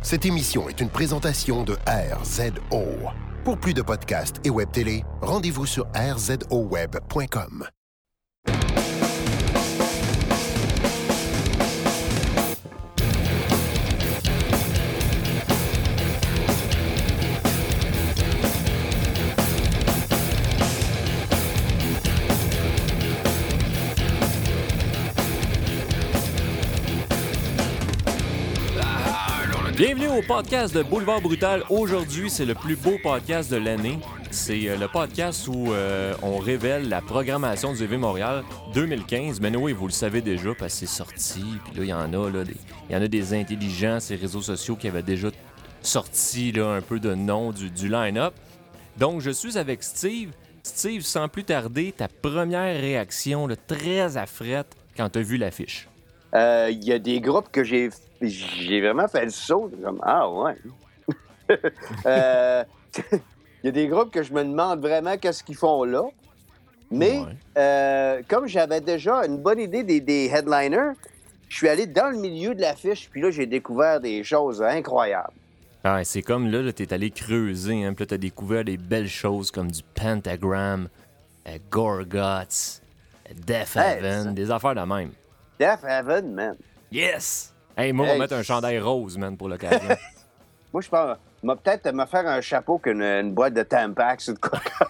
Cette émission est une présentation de RZO. Pour plus de podcasts et web télé, rendez-vous sur rzoweb.com. Bienvenue au podcast de Boulevard Brutal. Aujourd'hui, c'est le plus beau podcast de l'année. C'est le podcast où on révèle la programmation du EV Montréal 2015. Mais oui, vous le savez déjà parce que c'est sorti. Puis là, il y en a des intelligents, ces réseaux sociaux qui avaient déjà sorti là, un peu de nom du line-up. Donc, je suis avec Steve. Steve, sans plus tarder, ta première réaction là, très affrète quand tu as vu l'affiche. Il y a des groupes que j'ai vraiment fait le saut. Comme, ah ouais. Il y a des groupes que je me demande vraiment qu'est-ce qu'ils font là. Mais comme j'avais déjà une bonne idée des headliners, je suis allé dans le milieu de l'affiche, puis là, j'ai découvert des choses incroyables. Ah, c'est comme là t'es allé creuser, hein, puis là, t'as découvert des belles choses comme du Pentagram, Gorguts, Death Heaven, des affaires de même. Death Heaven, man. Yes! Hey, moi, on va mettre un chandail rose, man, pour l'occasion. Moi, je pense, peut-être me faire un chapeau qu'une boîte de Tampax ou de quoi comme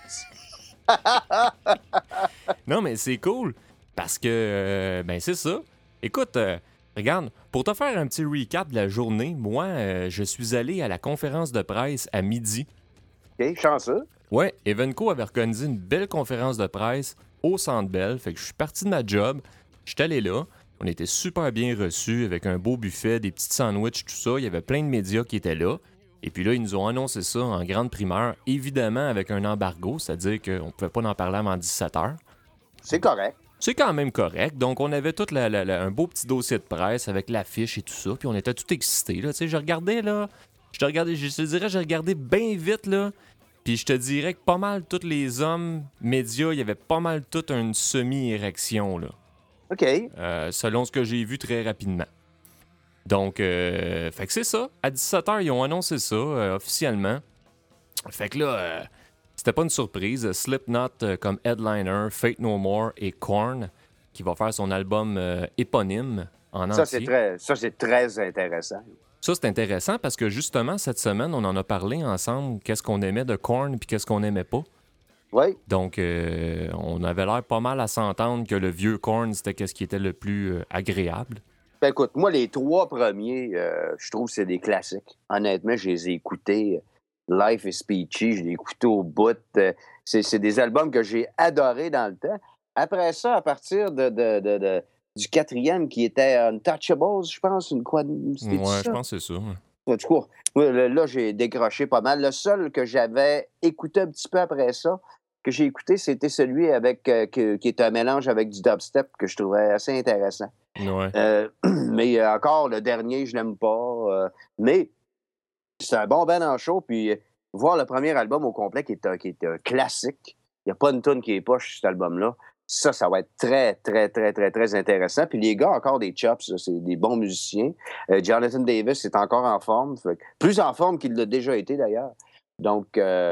ça. Non, mais c'est cool, parce que, c'est ça. Écoute, regarde, pour te faire un petit recap de la journée, moi, je suis allé à la conférence de presse à midi. OK, chanceux. Ouais, Evenco avait organisé une belle conférence de presse au Centre Bell, fait que je suis parti de ma job, je suis allé là. On était super bien reçus avec un beau buffet, des petites sandwichs, tout ça. Il y avait plein de médias qui étaient là. Et puis là, ils nous ont annoncé ça en grande primeur, évidemment avec un embargo, c'est-à-dire qu'on ne pouvait pas en parler avant 17h. C'est correct. C'est quand même correct. Donc, on avait tout un beau petit dossier de presse avec l'affiche et tout ça. Puis on était tout excités. Là. Tu sais, je te dirais, j'ai regardé bien vite, là. Puis je te dirais que pas mal tous les hommes médias, il y avait pas mal toute une semi-érection, là. OK. Selon ce que j'ai vu très rapidement. Donc, fait que c'est ça. À 17h, ils ont annoncé ça officiellement. Fait que là, c'était pas une surprise. Slipknot comme headliner, Fate No More et Korn qui va faire son album éponyme en entier. Ça, c'est très intéressant. Ça, c'est intéressant parce que justement, cette semaine, on en a parlé ensemble. Qu'est-ce qu'on aimait de Korn puis qu'est-ce qu'on n'aimait pas. Oui. Donc, on avait l'air pas mal à s'entendre que le vieux Korn, c'était qu'est-ce qui était le plus agréable. Ben écoute, moi, les trois premiers, je trouve que c'est des classiques. Honnêtement, je les ai écoutés. Life is Peachy, je l'ai écouté au bout. C'est des albums que j'ai adorés dans le temps. Après ça, à partir du quatrième qui était Untouchables, je pense, Je pense que c'est ça. Du coup, là, j'ai décroché pas mal. Le seul que j'avais écouté un petit peu après ça, que j'ai écouté, c'était celui qui est un mélange avec du dubstep que je trouvais assez intéressant. Ouais. Mais encore, le dernier, je l'aime pas. Mais c'est un bon band en show. Puis voir le premier album au complet qui est un classique. Il n'y a pas une toune qui est poche sur cet album-là. Ça va être très, très, très, très, très intéressant. Puis les gars, encore des chops, c'est des bons musiciens. Jonathan Davis est encore en forme. Plus en forme qu'il l'a déjà été, d'ailleurs. Donc,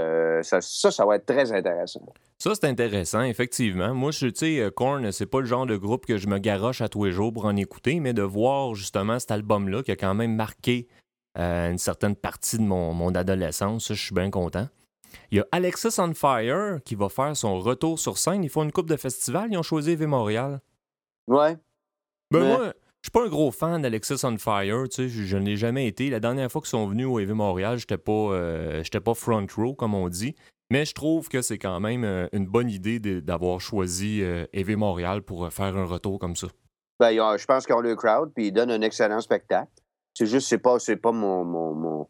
ça va être très intéressant. Ça, c'est intéressant, effectivement. Moi, tu sais, Korn, c'est pas le genre de groupe que je me garoche à tous les jours pour en écouter, mais de voir justement cet album-là qui a quand même marqué une certaine partie de mon adolescence, ça, je suis bien content. Il y a Alexis on Fire qui va faire son retour sur scène. Ils font une couple de festivals. Ils ont choisi EV Montréal. Ouais. Moi, je suis pas un gros fan d'Alexis on Fire. Tu sais, je ne l'ai jamais été. La dernière fois qu'ils sont venus au EV Montréal, j'étais pas front row, comme on dit. Mais je trouve que c'est quand même une bonne idée d'avoir choisi EV Montréal pour faire un retour comme ça. Ben, je pense qu'ils ont le crowd, puis ils donnent un excellent spectacle. C'est juste, c'est pas mon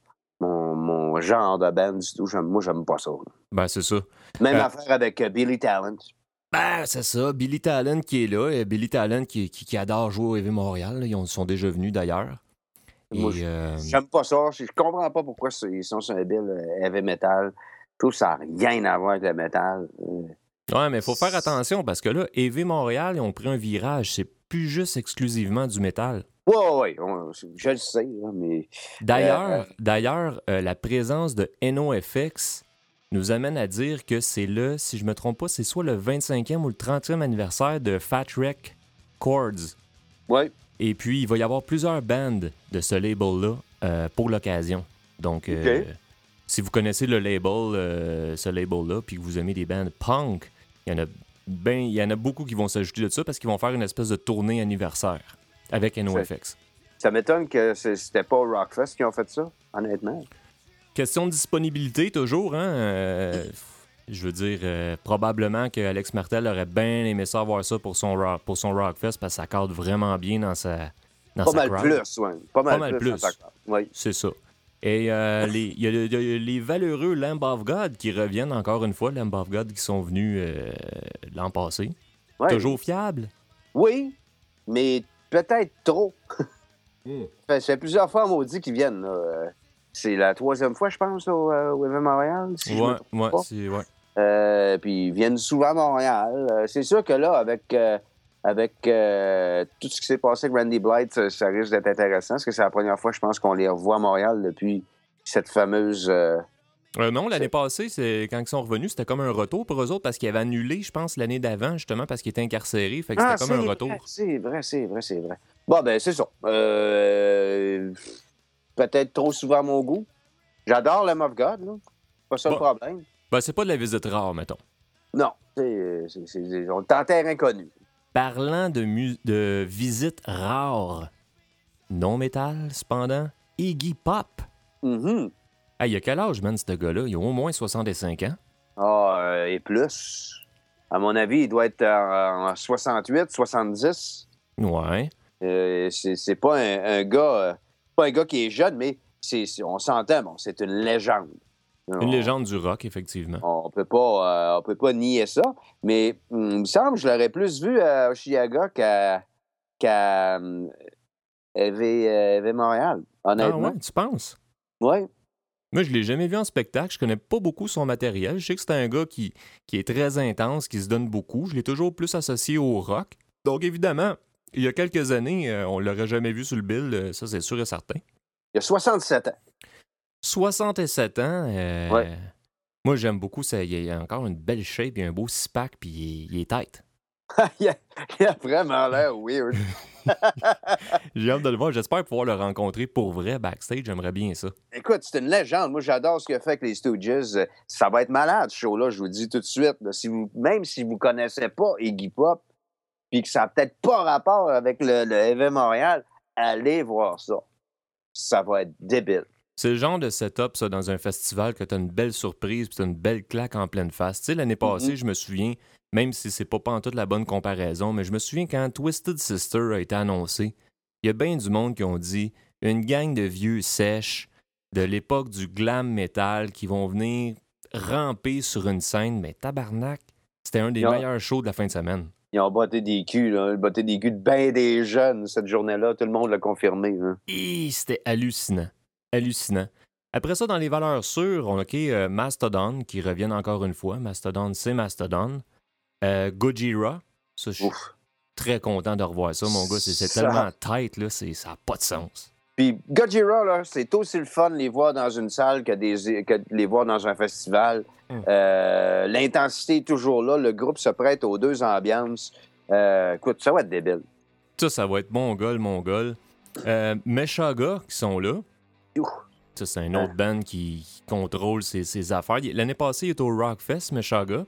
genre de band du tout. Moi, j'aime pas ça. Ben, c'est ça. Même affaire avec Billy Talent. Ben, c'est ça. Billy Talent qui est là. Billy Talent qui adore jouer au EV Montréal. Là. Ils sont déjà venus, d'ailleurs. Moi, j'aime pas ça. Je comprends pas pourquoi ils sont sur un bill heavy metal. Je trouve que ça n'a rien à voir avec le metal. Ouais, mais il faut faire attention parce que là, EV Montréal, ils ont pris un virage. plus juste exclusivement du métal. Ouais, je le sais, là, mais... D'ailleurs, la présence de NoFX nous amène à dire que c'est si je me trompe pas, c'est soit le 25e ou le 30e anniversaire de Fat Wreck Chords. Ouais. Et puis, il va y avoir plusieurs bands de ce label-là pour l'occasion. Donc, si vous connaissez le label, ce label-là, puis que vous aimez des bands punk, il y en a beaucoup qui vont s'ajouter de ça parce qu'ils vont faire une espèce de tournée anniversaire avec NoFX. Ça m'étonne que c'était pas au Rockfest qui ont fait ça, honnêtement. Question de disponibilité, toujours, hein? Je veux dire, probablement que Alex Martel aurait bien aimé ça voir ça pour son Rockfest parce que ça cadre vraiment bien dans sa Pas mal crowd. plus, oui. Pas mal plus. Oui. C'est ça. Et il y a les valeureux Lamb of God qui reviennent encore une fois, Lamb of God qui sont venus l'an passé. Ouais. Toujours fiables. Oui, mais peut-être trop. Ça fait plusieurs fois maudit qu'ils viennent. Là. C'est la 3e fois, je pense, au EV Montréal. Si je me trompe pas. Puis ils viennent souvent à Montréal. C'est sûr que là, avec tout ce qui s'est passé avec Randy Blythe, ça risque d'être intéressant, parce que c'est la première fois, je pense, qu'on les revoit à Montréal depuis cette fameuse... non, l'année passée, quand ils sont revenus, c'était comme un retour pour eux autres, parce qu'ils avaient annulé, je pense, l'année d'avant, justement, parce qu'ils étaient incarcérés. Fait que c'était comme un retour. C'est vrai. Bon, ben, c'est ça. Peut-être trop souvent à mon goût. J'adore le Lamb of God, là. Pas ça le problème. Ben, c'est pas de la visite rare, mettons. Non, on est en terre inconnue. Parlant de visites rares, non-métal, cependant, Iggy Pop. Mm-hmm. Hey, il a quel âge, man, ce gars-là? Il a au moins 65 ans. Ah, et plus. À mon avis, il doit être en 68, 70. Ouais. C'est pas un gars... pas un gars qui est jeune, mais on s'entend, bon, c'est une légende. Une légende du rock, effectivement. On peut pas nier ça, mais il me semble que je l'aurais plus vu à Oshiaga qu'à EV Montréal, honnêtement. Ah ouais, tu penses? Oui. Moi, je l'ai jamais vu en spectacle. Je connais pas beaucoup son matériel. Je sais que c'est un gars qui est très intense, qui se donne beaucoup. Je l'ai toujours plus associé au rock. Donc, évidemment, il y a quelques années, on l'aurait jamais vu sur le bill, ça c'est sûr et certain. Il a 67 ans. 67 ans. Ouais. Moi, j'aime beaucoup ça. Il a encore une belle shape, il a un beau six-pack, puis il est tête. il a vraiment l'air weird. J'ai hâte de le voir. J'espère pouvoir le rencontrer pour vrai backstage. J'aimerais bien ça. Écoute, c'est une légende. Moi, j'adore ce qu'il a fait avec les Stooges. Ça va être malade, ce show-là, je vous le dis tout de suite. Là. Même si vous ne connaissez pas Iggy Pop, puis que ça n'a peut-être pas rapport avec le EV Montréal, allez voir ça. Ça va être débile. C'est le genre de setup, ça, dans un festival, que tu as une belle surprise puis tu as une belle claque en pleine face. Tu sais, l'année passée, je me souviens, même si c'est pas en toute la bonne comparaison, mais je me souviens quand Twisted Sister a été annoncé, il y a bien du monde qui ont dit une gang de vieux sèches de l'époque du glam metal qui vont venir ramper sur une scène, mais tabarnak, c'était un des meilleurs shows de la fin de semaine. Ils ont botté des culs, là. Ils ont botté des culs de bien des jeunes cette journée-là. Tout le monde l'a confirmé. Hein. Et c'était hallucinant. Hallucinant. Après ça, dans les valeurs sûres, on a Mastodon, qui reviennent encore une fois. Mastodon, c'est Mastodon. Gojira, ça, je suis très content de revoir ça, mon gars. C'est tellement tight, là, ça n'a pas de sens. Puis Gojira, là, c'est aussi le fun de les voir dans une salle que de les voir dans un festival. L'intensité est toujours là. Le groupe se prête aux deux ambiances. Écoute, ça va être débile. Ça va être mongol. Meshuggah, qui sont là. Ça, c'est un autre band qui contrôle ses affaires. L'année passée, il était au Rockfest, Meshuggah.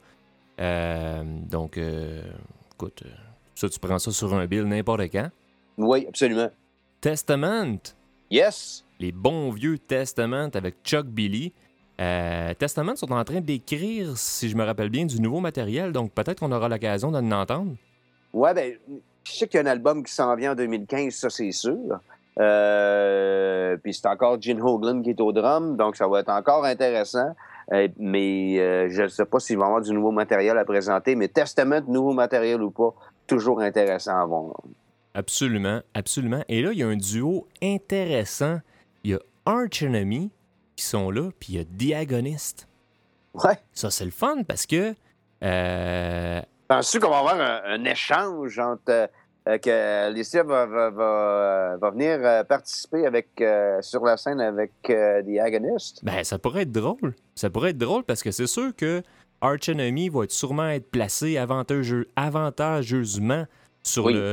Donc, écoute, ça, tu prends ça sur un bill n'importe quand. Oui, absolument. Testament. Yes. Les bons vieux Testament avec Chuck Billy. Testament sont en train d'écrire, si je me rappelle bien, du nouveau matériel. Donc, peut-être qu'on aura l'occasion d'en entendre. Ouais, ben, je sais qu'il y a un album qui s'en vient en 2015, ça, c'est sûr. Puis c'est encore Gene Hoglan qui est au drum, donc ça va être encore intéressant. Mais je ne sais pas s'il va y avoir du nouveau matériel à présenter, mais Testament, nouveau matériel ou pas, toujours intéressant à voir. Absolument, absolument. Et là, il y a un duo intéressant. Il y a Arch Enemy qui sont là, puis il y a Diagonist. Ouais. Ça, c'est le fun parce que... Penses-tu qu'on va avoir un échange entre que Alicia va venir participer sur la scène avec The Agonist. Ben, ça pourrait être drôle. Ça pourrait être drôle parce que c'est sûr que Arch Enemy va sûrement être placé avantageusement sur, Oui.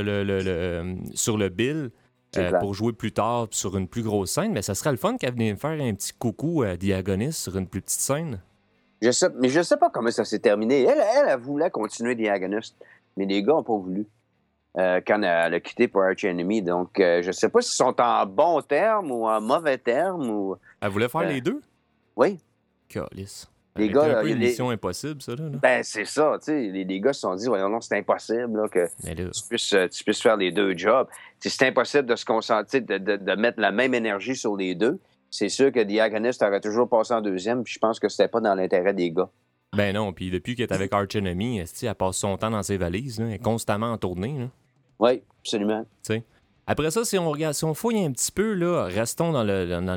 sur le bill pour jouer plus tard sur une plus grosse scène. Mais ça serait le fun qu'elle vienne faire un petit coucou à The Agonist sur une plus petite scène. Mais je sais pas comment ça s'est terminé. Elle voulait continuer The Agonist, mais les gars n'ont pas voulu. Quand elle a quitté pour Arch Enemy. Donc, je sais pas s'ils sont en bons termes ou en mauvais termes. Ou... Elle voulait faire les deux? Oui. Calice. Les gars, c'est un peu une mission impossible, ça, là. Ben, c'est ça, tu sais. Les gars se sont dit, voyons, non, c'est impossible là, que tu puisses faire les deux jobs. T'sais, c'est impossible de se concentrer, de mettre la même énergie sur les deux. C'est sûr que The Agonist aurait toujours passé en deuxième, puis je pense que c'était pas dans l'intérêt des gars. Ben non, puis depuis qu'elle est avec Arch Enemy, elle passe son temps dans ses valises, là, elle est constamment en tournée. Là. Oui, absolument. T'sais. Après ça, si on fouille un petit peu, là, restons dans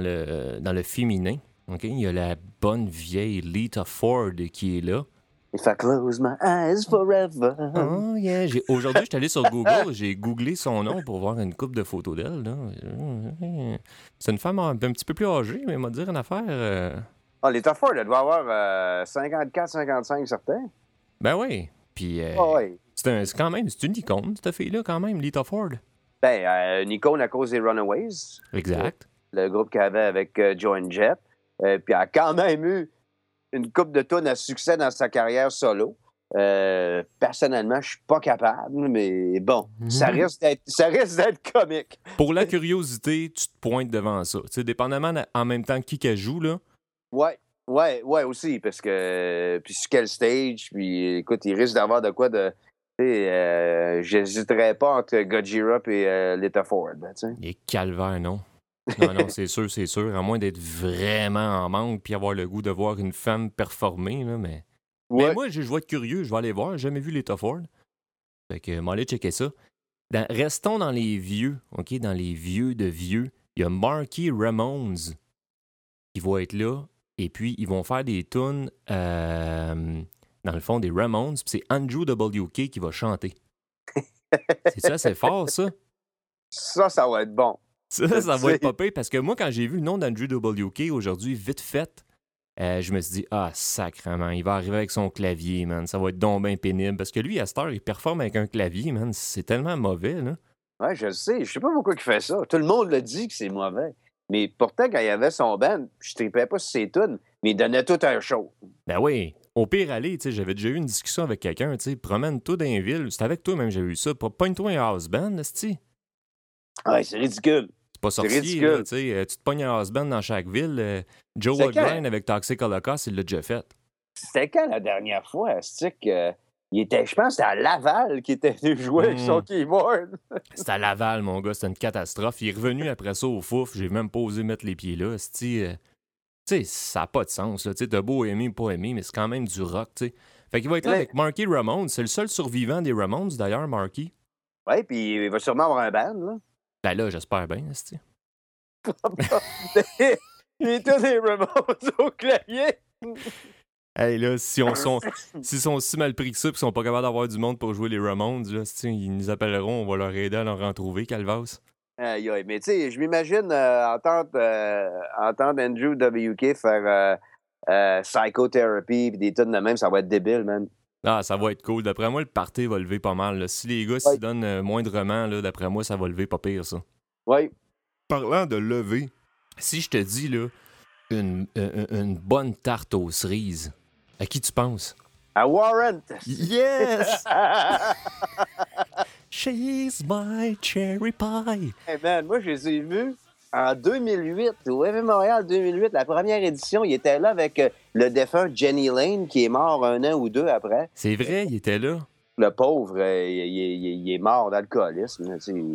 le féminin. Okay? Il y a la bonne vieille Lita Ford qui est là. If I close my eyes forever. Oh yeah. Aujourd'hui, je suis allé sur Google, j'ai googlé son nom pour voir une couple de photos d'elle. Là. C'est une femme un petit peu plus âgée, mais elle m'a dit une affaire. Lita Ford, elle doit avoir 54, 55, certains. Ben oui. Puis oui. c'est quand même, c'est une icône, cette fille-là, quand même, Lita Ford. Ben, une icône à cause des Runaways. Exact. Le groupe qu'elle avait avec Joe and Jett. Puis elle a quand même eu une couple de tonnes à succès dans sa carrière solo. Personnellement, je suis pas capable, mais bon, ça risque d'être comique. Pour la curiosité, tu te pointes devant ça. Tu sais, dépendamment en même temps qui qu'elle joue, là. Ouais, aussi, parce que puis sur quel stage, puis écoute, il risque d'avoir de quoi de... j'hésiterais pas entre Gojira et Lita Ford. Et calvaire, non. Non, c'est sûr. À moins d'être vraiment en manque puis avoir le goût de voir une femme performer, là, mais... Ouais. Mais moi, je vais être curieux, je vais aller voir. J'ai jamais vu Lita Ford. Fait que, m'en aller checker ça. Restons dans les vieux, OK? Dans les vieux de vieux. Il y a Marky Ramones qui va être là. Et puis, ils vont faire des tunes, dans le fond, des Ramones. Puis c'est Andrew WK qui va chanter. C'est fort, ça. Ça va être bon. Ça va être pas pire, parce que moi, quand j'ai vu le nom d'Andrew WK aujourd'hui, vite fait, je me suis dit, sacrément, il va arriver avec son clavier, man. Ça va être donc bien pénible. Parce que lui, à cette heure, il performe avec un clavier, man. C'est tellement mauvais, là. Ouais, je le sais. Je sais pas pourquoi il fait ça. Tout le monde le dit que c'est mauvais. Mais pourtant, quand il avait son band, je tripais pas sur ses tunes, mais il donnait tout un show. Ben oui. Au pire, aller, tu sais, j'avais déjà eu une discussion avec quelqu'un, tu sais, promène-toi dans une ville. C'est avec toi même, j'avais eu ça. Pogne-toi un house band, esti. Ouais, c'est ridicule. C'est pas sorcier, là, tu sais. Tu te pognes un house band dans chaque ville. Joe Grind avec Toxic Holocaust, il l'a déjà fait. C'était quand la dernière fois, c'est que il était, je pense que c'était à Laval qu'il était venu jouer avec son keyboard. C'était à Laval, mon gars, c'était une catastrophe. Il est revenu après ça au Fouf, j'ai même pas osé mettre les pieds là. Tu sais, ça n'a pas de sens, là. Tu sais, t'as beau aimer ou pas aimer, mais c'est quand même du rock, tu sais. Fait qu'il va être là avec Marky Ramones. C'est le seul survivant des Ramones, d'ailleurs, Marky. Ouais, puis il va sûrement avoir un band, là. Ben là, j'espère bien, tu Il est tous des Ramones au clavier. Hey, là, s'ils sont si mal pris que ça et qu'ils sont pas capables d'avoir du monde pour jouer les Ramones, là, ils nous appelleront, on va leur aider à leur en trouver, Calvas. Aïe, mais tu sais, je m'imagine entendre Andrew WK faire Psychotherapy et des tunes de même, ça va être débile, man. Ah, ça va être cool. D'après moi, le party va lever pas mal. Là. Si les gars s'y donnent moindrement, là, d'après moi, ça va lever pas pire, ça. Oui. Parlant de lever, si je te dis, là, une bonne tarte aux cerises, à qui tu penses? À Warren! Yes! She's my cherry pie! Hey man, moi, je les ai vus en 2008, au EV Montréal 2008, la première édition. Il était là avec le défunt Jenny Lane, qui est mort 1 an ou 2 après. C'est vrai, il était là. Le pauvre, il est mort d'alcoolisme.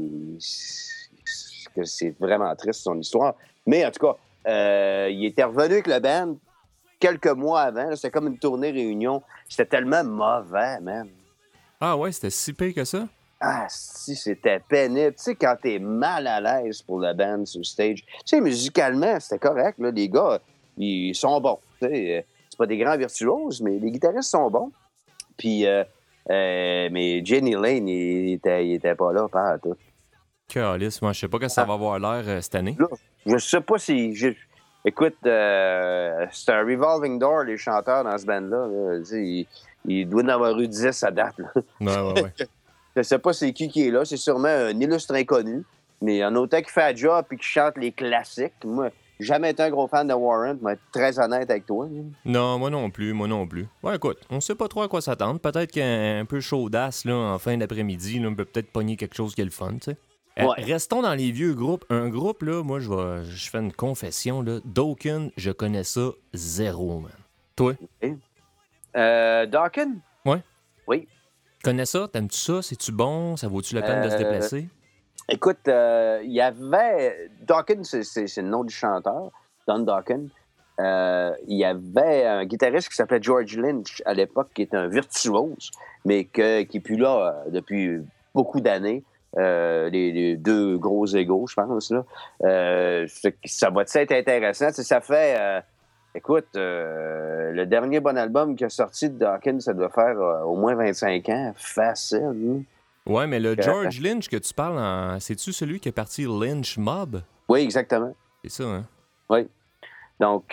C'est vraiment triste, son histoire. Mais en tout cas, il était revenu avec le band quelques mois avant. C'était comme une tournée réunion. C'était tellement mauvais, man. Ah ouais, c'était si pire que ça? Ah, si, c'était pénible. Tu sais, quand t'es mal à l'aise pour la band sur le stage. Tu sais, musicalement, c'était correct. Là. Les gars, ils sont bons. Tu sais, c'est pas des grands virtuoses, mais les guitaristes sont bons. Puis, Mais Jenny Lane, il était pas là, pas tout. Calice, moi, je sais pas que ça va avoir l'air cette année. Là, je sais pas si... Écoute, c'est un revolving door, les chanteurs dans ce band-là. Là. Il doit en avoir eu 10 à date. Là. Ouais. Je sais pas c'est qui est là. C'est sûrement un illustre inconnu. Mais en autant qu'il fait un job et qu'il chante les classiques, moi, j'ai jamais été un gros fan de Warrant, mais être très honnête avec toi. Là. Non, moi non plus. Ouais, écoute, on sait pas trop à quoi s'attendre. Peut-être qu'un peu chaudasse, là, en fin d'après-midi, là, on peut peut-être pogner quelque chose qui est le fun, tu sais. Ouais. Restons dans les vieux groupes. Un groupe, là, moi, je fais une confession, là. Dokken, je connais ça zéro, man. Toi? Dawkins? Ouais. Oui. Connais ça? T'aimes-tu ça? C'est-tu bon? Ça vaut-tu la peine de se déplacer? Écoute, il y avait... Dawkins, c'est le nom du chanteur, Don Dawkins. Il y avait un guitariste qui s'appelait George Lynch à l'époque, qui était un virtuose, mais qui est plus là depuis beaucoup d'années. Les deux gros égaux, je pense. Là. Ça va être intéressant. Ça fait... écoute, le dernier bon album qui a sorti de Dawkins, ça doit faire au moins 25 ans. Facile. Hein? Ouais, mais le George Lynch que tu parles, c'est-tu celui qui est parti Lynch Mob? Oui, exactement. C'est ça, hein? Oui. Donc,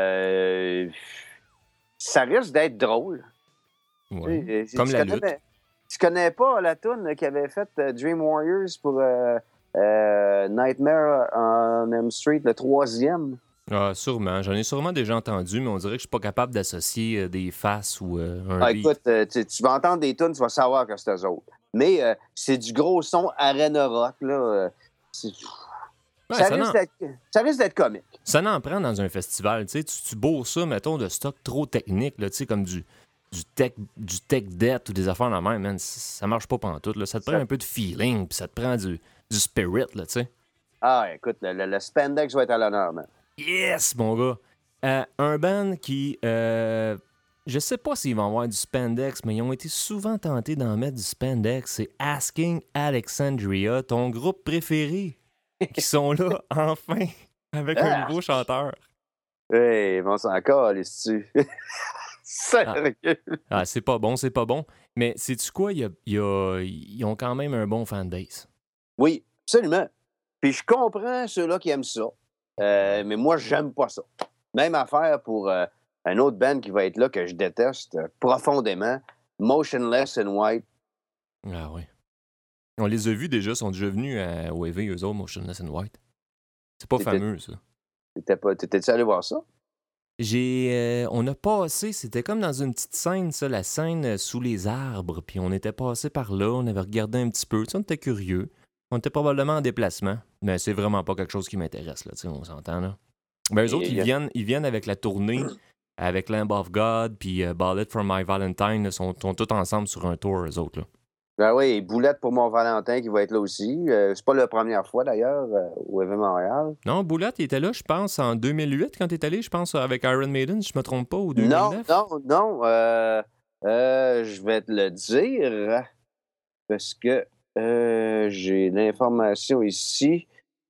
ça risque d'être drôle. Ouais. Comme la lutte. Tu connais pas la toune qui avait fait Dream Warriors pour Nightmare on Elm Street, le 3e? Ah, sûrement. J'en ai sûrement déjà entendu, mais on dirait que je suis pas capable d'associer des faces ou un beat. Écoute, tu vas entendre des tunes, tu vas savoir que c'est eux autres. Mais c'est du gros son arena rock, là. Ça risque d'être comique. Ça n'en prend dans un festival, tu sais. Tu bourres ça, mettons, de stock trop technique, là, tu sais, comme du tech debt ou des affaires dans la même, man. Ça marche pas pantoute, là. Ça te prend un peu de feeling, puis ça te prend du spirit, là, tu sais. Ah, écoute, le spandex va être à l'honneur, man. Yes, mon gars. Un band qui... je sais pas s'ils vont avoir du spandex, mais ils ont été souvent tentés d'en mettre du spandex. C'est Asking Alexandria, ton groupe préféré, qui sont là, enfin, avec un nouveau chanteur. Hey, bon, c'est encore, les tu Sérieux? Ah, c'est pas bon. Mais sais-tu quoi? Ils ont quand même un bon fanbase. Oui, absolument. Puis je comprends ceux-là qui aiment ça. Mais moi, j'aime pas ça. Même affaire pour un autre band qui va être là que je déteste profondément, Motionless in White. Ah oui. On les a vus déjà, ils sont déjà venus à OEV, eux autres, Motionless in White. C'est pas fameux, ça. T'étais-tu allé voir ça? On a passé, c'était comme dans une petite scène, ça, la scène sous les arbres, puis on était passé par là, on avait regardé un petit peu, on était curieux. On était probablement en déplacement, mais c'est vraiment pas quelque chose qui m'intéresse, là, on s'entend, là. Ben, eux autres, ils viennent avec la tournée, avec Lamb of God, puis Ballad for My Valentine, sont tous ensemble sur un tour, eux autres, là. Ben oui, et Boulette pour mon Valentin qui va être là aussi. C'est pas la première fois, d'ailleurs, au EV Montréal. Non, Boulette, il était là, je pense, en 2008, quand il est allé, je pense, avec Iron Maiden, si je me trompe pas, ou 2009. Non. Je vais te le dire, parce que j'ai l'information ici.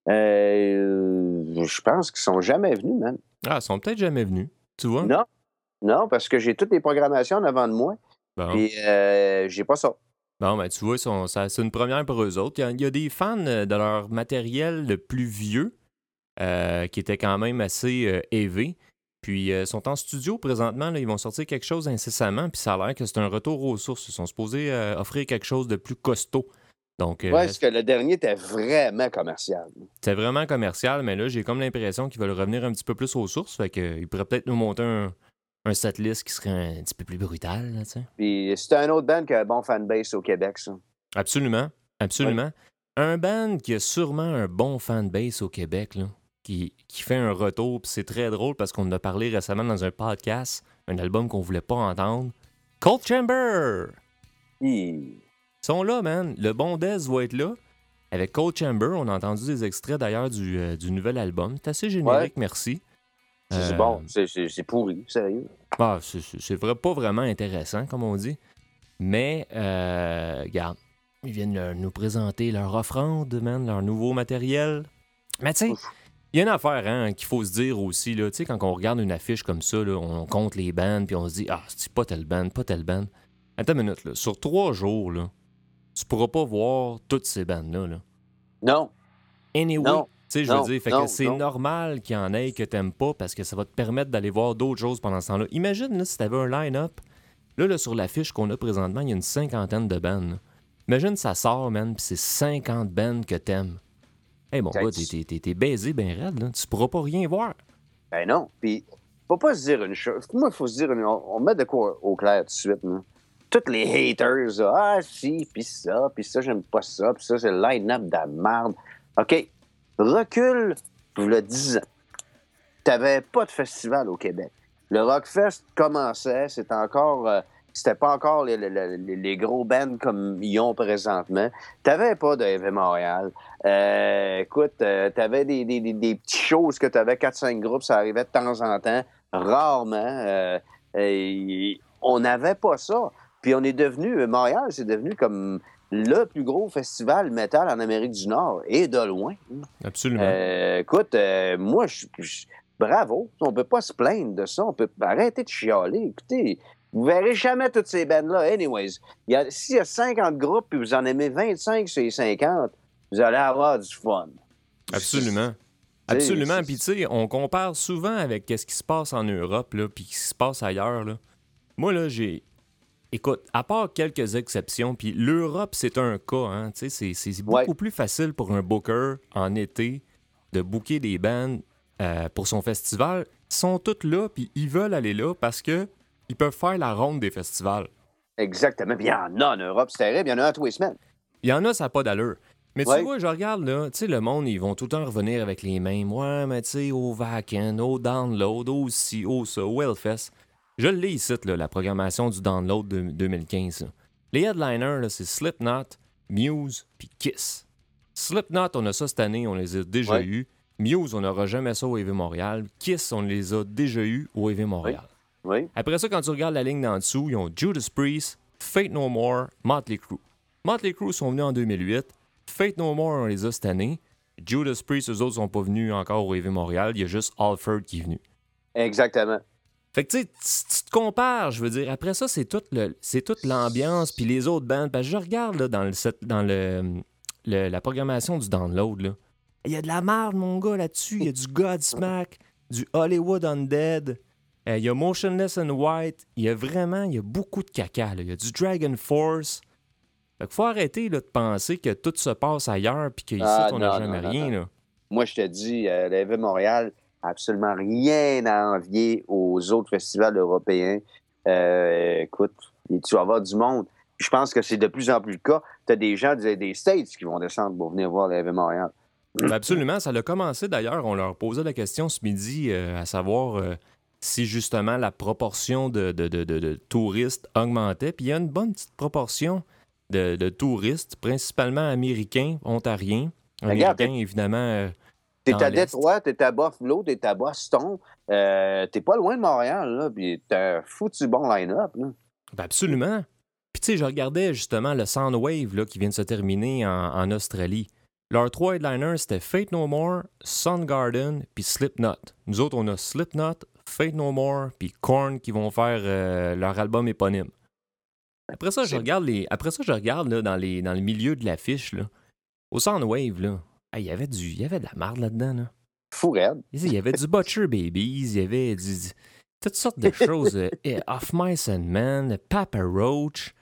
Je pense qu'ils sont jamais venus, man. Ah, ils sont peut-être jamais venus, tu vois? Non, parce que j'ai toutes les programmations en avant de moi. Bon. Puis j'ai pas ça. Bon, ben tu vois, c'est une première pour eux autres. Il y a des fans de leur matériel le plus vieux, qui était quand même assez élevé. Puis ils sont en studio présentement, là, ils vont sortir quelque chose incessamment, puis ça a l'air que c'est un retour aux sources. Ils sont supposés offrir quelque chose de plus costaud. Donc, parce que le dernier était vraiment commercial. C'était vraiment commercial, mais là, j'ai comme l'impression qu'ils veulent revenir un petit peu plus aux sources. Fait qu'ils pourraient peut-être nous monter un setlist qui serait un petit peu plus brutal, là, tu sais. Puis c'est un autre band qui a un bon fanbase au Québec, ça. Absolument. Oui. Un band qui a sûrement un bon fanbase au Québec, là, qui fait un retour, puis c'est très drôle parce qu'on en a parlé récemment dans un podcast, un album qu'on voulait pas entendre. Cold Chamber! Ils sont là, man. Le bon Dez va être là. Avec Cold Chamber, on a entendu des extraits d'ailleurs du nouvel album. C'est assez générique, merci. C'est bon, c'est pourri, sérieux. Ah, c'est pas vraiment intéressant, comme on dit. Mais, regarde, ils viennent nous présenter leur offrande, man, leur nouveau matériel. Mais tu sais, il y a une affaire qu'il faut se dire aussi, là, tu sais, quand on regarde une affiche comme ça, là, on compte les bands, puis on se dit, ah, c'est pas telle band, pas telle band. Attends une minute, là. Sur 3 jours, là, tu pourras pas voir toutes ces bandes-là. Là. Non. Anyway, Non. tu sais, je veux dire, fait que c'est normal qu'il y en ait que t'aimes pas parce que ça va te permettre d'aller voir d'autres choses pendant ce temps-là. Imagine, là, si t'avais un line-up, là, sur l'affiche qu'on a présentement, il y a une 50aine de bandes. Là. Imagine, ça sort, man, pis c'est 50 bandes que t'aimes. Hey, mon gars, t'es baisé ben raide, là. Tu pourras pas rien voir. Ben non. Puis, faut pas se dire une chose. Moi, il faut se dire, on met de quoi au clair tout de suite, là. Tous les haters, là, ah, si, puis ça, j'aime pas ça, puis ça, c'est le line-up de la merde. OK. Recule, vous le 10 ans. T'avais pas de festival au Québec. Le Rockfest commençait, c'était pas encore les gros bands comme ils ont présentement. T'avais pas de Heavy Montréal. Écoute, t'avais des petits shows que t'avais 4-5 groupes, ça arrivait de temps en temps, rarement. On n'avait pas ça. Puis on est devenu, Montréal, c'est devenu comme le plus gros festival métal en Amérique du Nord, et de loin. Absolument. Écoute, moi, bravo. On peut pas se plaindre de ça. On peut arrêter de chialer. Écoutez, vous verrez jamais toutes ces bandes-là. Anyways, s'il y a 50 groupes et vous en aimez 25 sur les 50, vous allez avoir du fun. Absolument. Absolument. Puis, tu sais, on compare souvent avec ce qui se passe en Europe, là, puis ce qui se passe ailleurs, là. Moi, là, Écoute, à part quelques exceptions, puis l'Europe, c'est un cas, hein, tu sais, c'est beaucoup plus facile pour un booker en été de booker des bands pour son festival. Ils sont tous là, puis ils veulent aller là parce que ils peuvent faire la ronde des festivals. Exactement. Puis il y en a en Europe, c'est terrible. Il y en a un tous les semaines. Il y en a, ça n'a pas d'allure. Mais tu vois, je regarde, là, tu sais, le monde, ils vont tout le temps revenir avec les mêmes. Ouais, mais tu sais, au Wacken, au Download, au ci, au ça, au Hellfest. Je l'ai ici, là, la programmation du Download de 2015. Là. Les headliners, là, c'est Slipknot, Muse puis Kiss. Slipknot, on a ça cette année, on les a déjà eus. Muse, on n'aura jamais ça au EV Montréal. Kiss, on les a déjà eus au EV Montréal. Oui. Après ça, quand tu regardes la ligne d'en dessous, ils ont Judas Priest, Fate No More, Motley Crue. Motley Crue sont venus en 2008. Fate No More, on les a cette année. Judas Priest, eux autres, sont pas venus encore au EV Montréal. Il y a juste Halford qui est venu. Exactement. Fait que tu sais, tu te compares, je veux dire. Après ça, c'est toute l'ambiance puis les autres bandes. Parce que je regarde là, dans la programmation du Download, là. Il y a de la merde, mon gars, là-dessus. Il y a du Godsmack, du Hollywood Undead. Il y a Motionless in White. Il y a beaucoup de caca. Là. Il y a du Dragon Force. Fait qu'il faut arrêter là, de penser que tout se passe ailleurs puis qu'ici, on n'a jamais rien. Là. Moi, je te dis, l'EV Montréal, absolument rien à envier aux autres festivals européens. Écoute, tu vas avoir du monde. Je pense que c'est de plus en plus le cas. Tu as des gens des States qui vont descendre pour venir voir l'EV Montréal. Absolument. Ça a commencé d'ailleurs. On leur posait la question ce midi à savoir si justement la proportion de touristes augmentait. Puis il y a une bonne petite proportion de touristes, principalement américains, ontariens. Américains, évidemment. T'es à Détroit, t'es à Buffalo, t'es à Boston. T'es pas loin de Montréal, là. Puis t'as un foutu bon line-up, là. Ben absolument. Puis tu sais, je regardais justement le Soundwave là, qui vient de se terminer en Australie. Leurs 3 headliners, c'était Fate No More, Soundgarden, puis Slipknot. Nous autres, on a Slipknot, Fate No More, puis Korn qui vont faire leur album éponyme. Après ça, je regarde là, dans le milieu de l'affiche, là, au Soundwave, là, il y avait de la marde là-dedans. Là. Fou raide. Il y avait du Butcher Babies, il y avait toutes sortes de choses. Off Mice and Men, Papa Roach.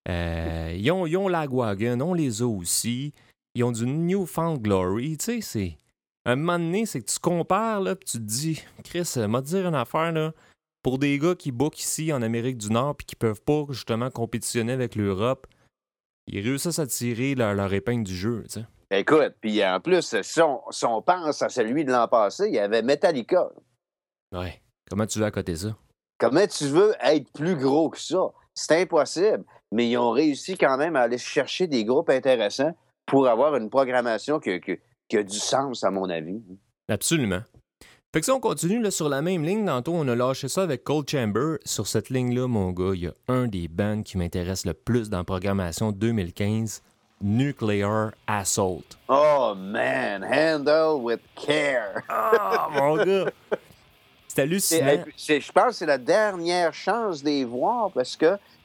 Ils ont Lagwagon, on les a aussi. Ils ont du Newfound Glory. Tu sais, c'est... Un moment donné, c'est que tu compares, là, puis tu te dis, Chris, m'a dire une affaire, là, pour des gars qui bookent ici en Amérique du Nord puis qui peuvent pas, justement, compétitionner avec l'Europe, ils réussissent à tirer leur épingle du jeu, tu sais. Écoute, puis en plus, si on pense à celui de l'an passé, il y avait Metallica. Ouais. Comment tu veux accoter ça? Comment tu veux être plus gros que ça? C'est impossible. Mais ils ont réussi quand même à aller chercher des groupes intéressants pour avoir une programmation qui a du sens, à mon avis. Absolument. Fait que si on continue là, sur la même ligne, tantôt, on a lâché ça avec Cold Chamber. Sur cette ligne-là, mon gars, il y a un des bands qui m'intéresse le plus dans la programmation 2015, Nuclear Assault. Oh, man! Handle with care! Ah, mon gars! C'est hallucinant. Je pense que c'est la dernière chance de les voir parce que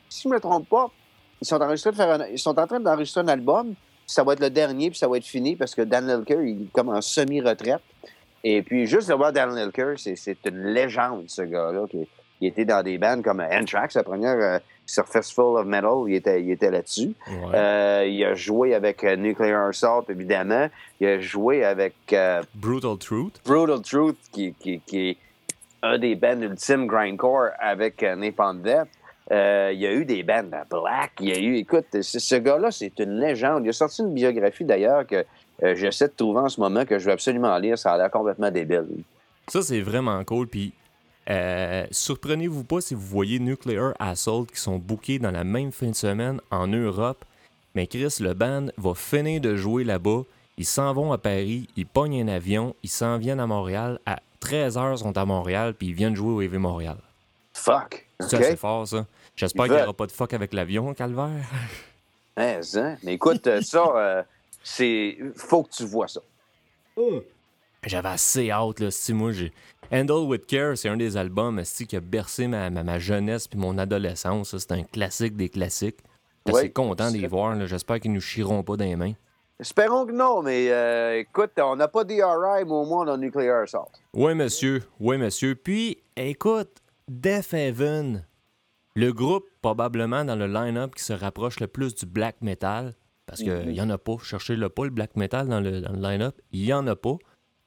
si je me trompe pas, ils sont en train d'enregistrer un album. Ça va être le dernier, puis ça va être fini, parce que Dan Lilker, il est comme en semi-retraite. Et puis, juste de voir Dan Lilker, c'est une légende, ce gars-là. Il était dans des bands comme Anthrax, la première, sur Fistful of Metal, il était là-dessus. Ouais. Il a joué avec Nuclear Assault, évidemment. Il a joué avec Brutal Truth. Brutal Truth, qui est un des bands ultimes grindcore avec Napalm Death. Il y a eu des bands à Black. Écoute, ce gars-là, c'est une légende. Il a sorti une biographie, d'ailleurs, que j'essaie de trouver en ce moment, que je veux absolument lire. Ça a l'air complètement débile. Ça, c'est vraiment cool. Puis, surprenez-vous pas si vous voyez Nuclear Assault qui sont bookés dans la même fin de semaine en Europe. Mais Chris, le band va finir de jouer là-bas. Ils s'en vont à Paris, ils pognent un avion, ils s'en viennent à Montréal. À 13h, ils sont à Montréal, puis ils viennent jouer au EV Montréal. Fuck! C'est assez fort, ça. J'espère qu'il n'y aura pas de fuck avec l'avion, Calvaire. Mais écoute, ça, faut que tu vois ça. J'avais assez hâte, là. Moi, Handle with Care, c'est un des albums qui a bercé ma jeunesse puis mon adolescence. C'est un classique des classiques. Je suis assez content d'y voir. Là. J'espère qu'ils nous chieront pas dans les mains. Espérons que non, mais écoute, on n'a pas DRI, mais au moins on a Nuclear Assault. Oui, monsieur. Oui, monsieur. Puis, écoute, Death Heaven, le groupe probablement dans le line-up qui se rapproche le plus du black metal, parce qu'il n'y en a pas. Cherchez-le pas, le black metal dans le line-up. Il n'y en a pas.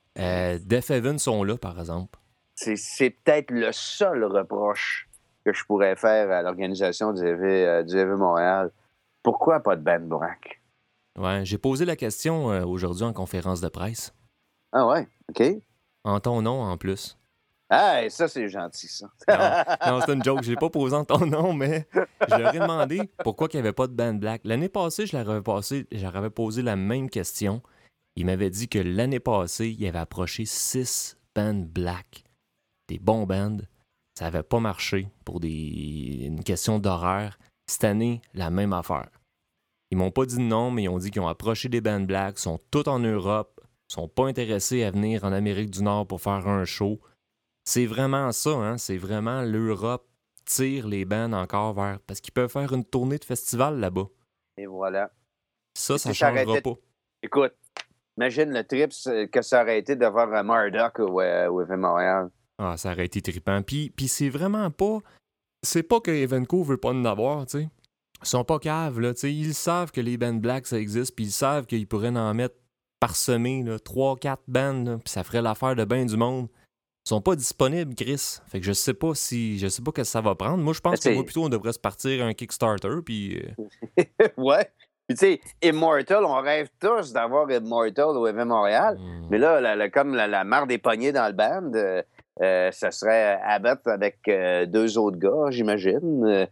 Death Heaven sont là, par exemple. C'est peut-être le seul reproche que je pourrais faire à l'organisation du EV Montréal. Pourquoi pas de band black? Ouais, j'ai posé la question aujourd'hui en conférence de presse. Ah ouais, OK. En ton nom, en plus. Ah, ça, c'est gentil, ça. Non, c'est une joke. Je l'ai pas posé en ton nom, mais je leur ai demandé pourquoi il n'y avait pas de band black. L'année passée, je leur avais posé la même question. Il m'avait dit que l'année passée, il avait approché 6 bands black. Des bons bands. Ça n'avait pas marché pour une question d'horaire. Cette année, la même affaire. Ils m'ont pas dit non, mais ils ont dit qu'ils ont approché des bands black, sont tous en Europe, sont pas intéressés à venir en Amérique du Nord pour faire un show. C'est vraiment ça, hein? C'est vraiment l'Europe tire les bands encore vers... Parce qu'ils peuvent faire une tournée de festival là-bas. Et voilà. Ça changera pas. Écoute, imagine le trip que ça aurait été de voir un Marduk au EV Montréal. Ah, ça aurait été trippant. Puis c'est vraiment pas... C'est pas que Evenco veut pas en avoir, tu sais. Ils sont pas caves, là, tu sais. Ils savent que les bands black, ça existe, puis ils savent qu'ils pourraient en mettre parsemés, 3-4 bands, puis ça ferait l'affaire de ben du monde. Ils sont pas disponibles, Chris. Fait que je sais pas ce que ça va prendre. Moi, je pense que plutôt on devrait se partir un Kickstarter, puis... Ouais. Puis tu sais, Immortal, on rêve tous d'avoir Immortal au EV Montréal. Mais là, comme la mare des poignées dans le band, ça serait Abbott avec 2 autres gars, j'imagine.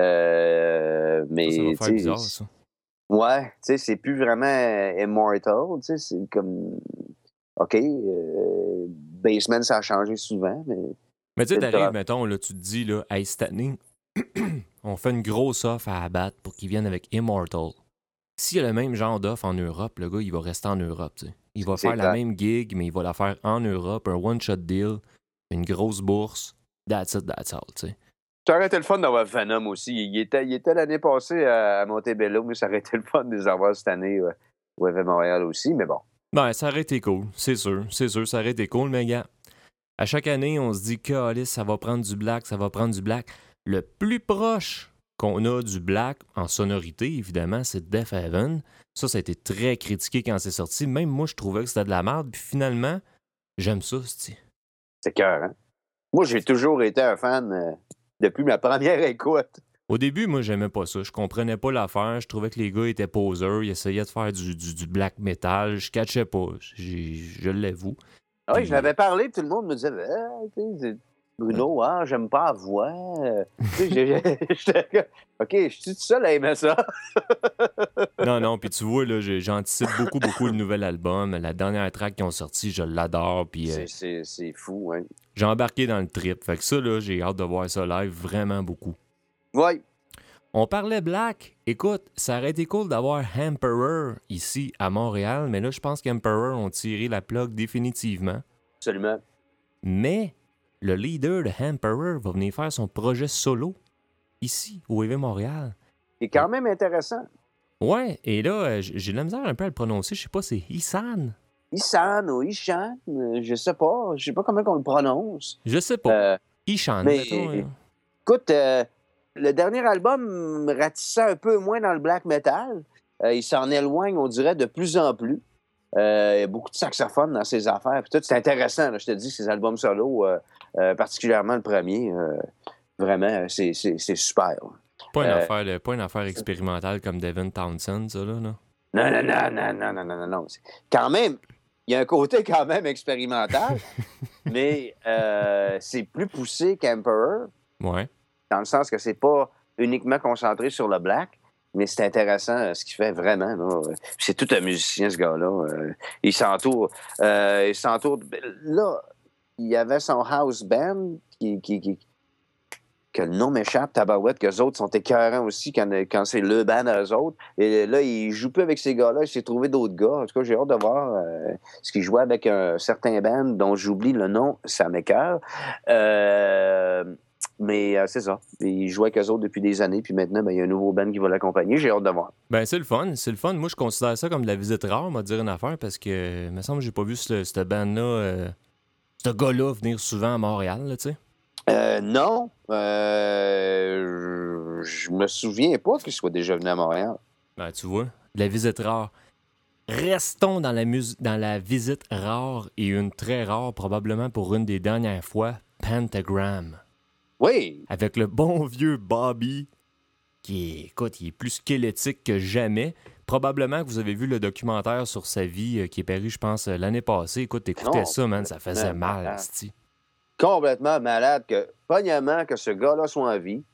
Mais ça va faire bizarre, ça. Ouais, tu sais, c'est plus vraiment Immortal, tu sais, c'est comme... OK, Basement, ça a changé souvent, mais... Mais tu sais, t'arrives, mettons, là, tu te dis, là, hey, cette année, on fait une grosse offre à abattre pour qu'il vienne avec Immortal. S'il y a le même genre d'offre en Europe, le gars, il va rester en Europe, tu sais. Il va faire la même gig, mais il va la faire en Europe, un one-shot deal, une grosse bourse, that's it, that's all, tu sais. Ça aurait été le fun d'avoir Venom aussi. Il était l'année passée à Montebello, mais ça aurait été le fun de les avoir cette année au EV Montréal aussi, mais bon. Ben, ça aurait été cool, c'est sûr, ça aurait été cool, mais gars, à chaque année, on se dit que ça va prendre du black, ça va prendre du black. Le plus proche qu'on a du black en sonorité, évidemment, c'est Death Heaven. Ça a été très critiqué quand c'est sorti. Même moi, je trouvais que c'était de la merde, puis finalement, j'aime ça, c'est cœur, hein? Moi, j'ai toujours été un fan depuis ma première écoute. Au début, moi, j'aimais pas ça. Je comprenais pas l'affaire. Je trouvais que les gars étaient poseurs. Ils essayaient de faire du black metal. Je catchais pas. Je l'avoue. Ah oui, je l'avais parlé, tout le monde me disait Bruno, j'aime pas la voix. OK, je suis tout seul à aimer ça. Non, puis tu vois, là, j'anticipe beaucoup le nouvel album. La dernière track qu'ils ont sorti, je l'adore. Puis c'est fou, hein. J'ai embarqué dans le trip. Fait que ça, là, j'ai hâte de voir ça live vraiment beaucoup. Oui. On parlait black. Écoute, ça aurait été cool d'avoir Emperor ici à Montréal, mais là, je pense qu'Emperor ont tiré la plug définitivement. Absolument. Mais le leader de Emperor va venir faire son projet solo. ici, au EV Montréal. C'est quand même intéressant. Ouais, et là, j'ai de la misère un peu à le prononcer. Je sais pas, c'est Isan? Ishan ou Ishan, je sais pas. Je sais pas comment on le prononce. Je sais pas. Ishan, mais mettons. écoute, le dernier album me ratissait un peu moins dans le black metal. Il s'en éloigne, on dirait, de plus en plus. Il y a beaucoup de saxophones dans ses affaires. Puis tout, c'est intéressant, là, je te dis, ces albums solo, particulièrement le premier. Vraiment, c'est super. Pas une affaire expérimentale comme Devin Townsend, ça, là, non? Non. Quand même, il y a un côté quand même expérimental, mais c'est plus poussé qu'Emperor. Ouais. Dans le sens que c'est pas uniquement concentré sur le black, mais c'est intéressant ce qu'il fait vraiment. Là. C'est tout un musicien, ce gars-là. Il s'entoure. Là, il y avait son house band que le nom m'échappe, Tabarouette, qu'eux autres sont écœurants aussi quand c'est le band à eux autres. Et là, il joue plus avec ces gars-là, il s'est trouvé d'autres gars. En tout cas, j'ai hâte de voir ce qu'il jouait avec un certain band dont j'oublie le nom, ça m'écœure. Mais c'est ça. Il jouait avec eux autres depuis des années, puis maintenant, il y a un nouveau band qui va l'accompagner. J'ai hâte de voir. Ben, c'est le fun. Moi, je considère ça comme de la visite rare, m'a dire une affaire, parce que, il me semble que j'ai pas vu ce band-là, ce gars-là venir souvent à Montréal, là, tu sais. Non. Je me souviens pas qu'il soit déjà venu à Montréal. Ben, tu vois, de la visite rare. Restons dans la visite rare et une très rare, probablement pour une des dernières fois, Pentagram. Oui. Avec le bon vieux Bobby, il est plus squelettique que jamais. Probablement que vous avez vu le documentaire sur sa vie qui est paru, je pense, l'année passée. Écoute, écoutez ça, man, ça faisait mal, asti. Complètement malade que, premièrement, que ce gars-là soit en vie.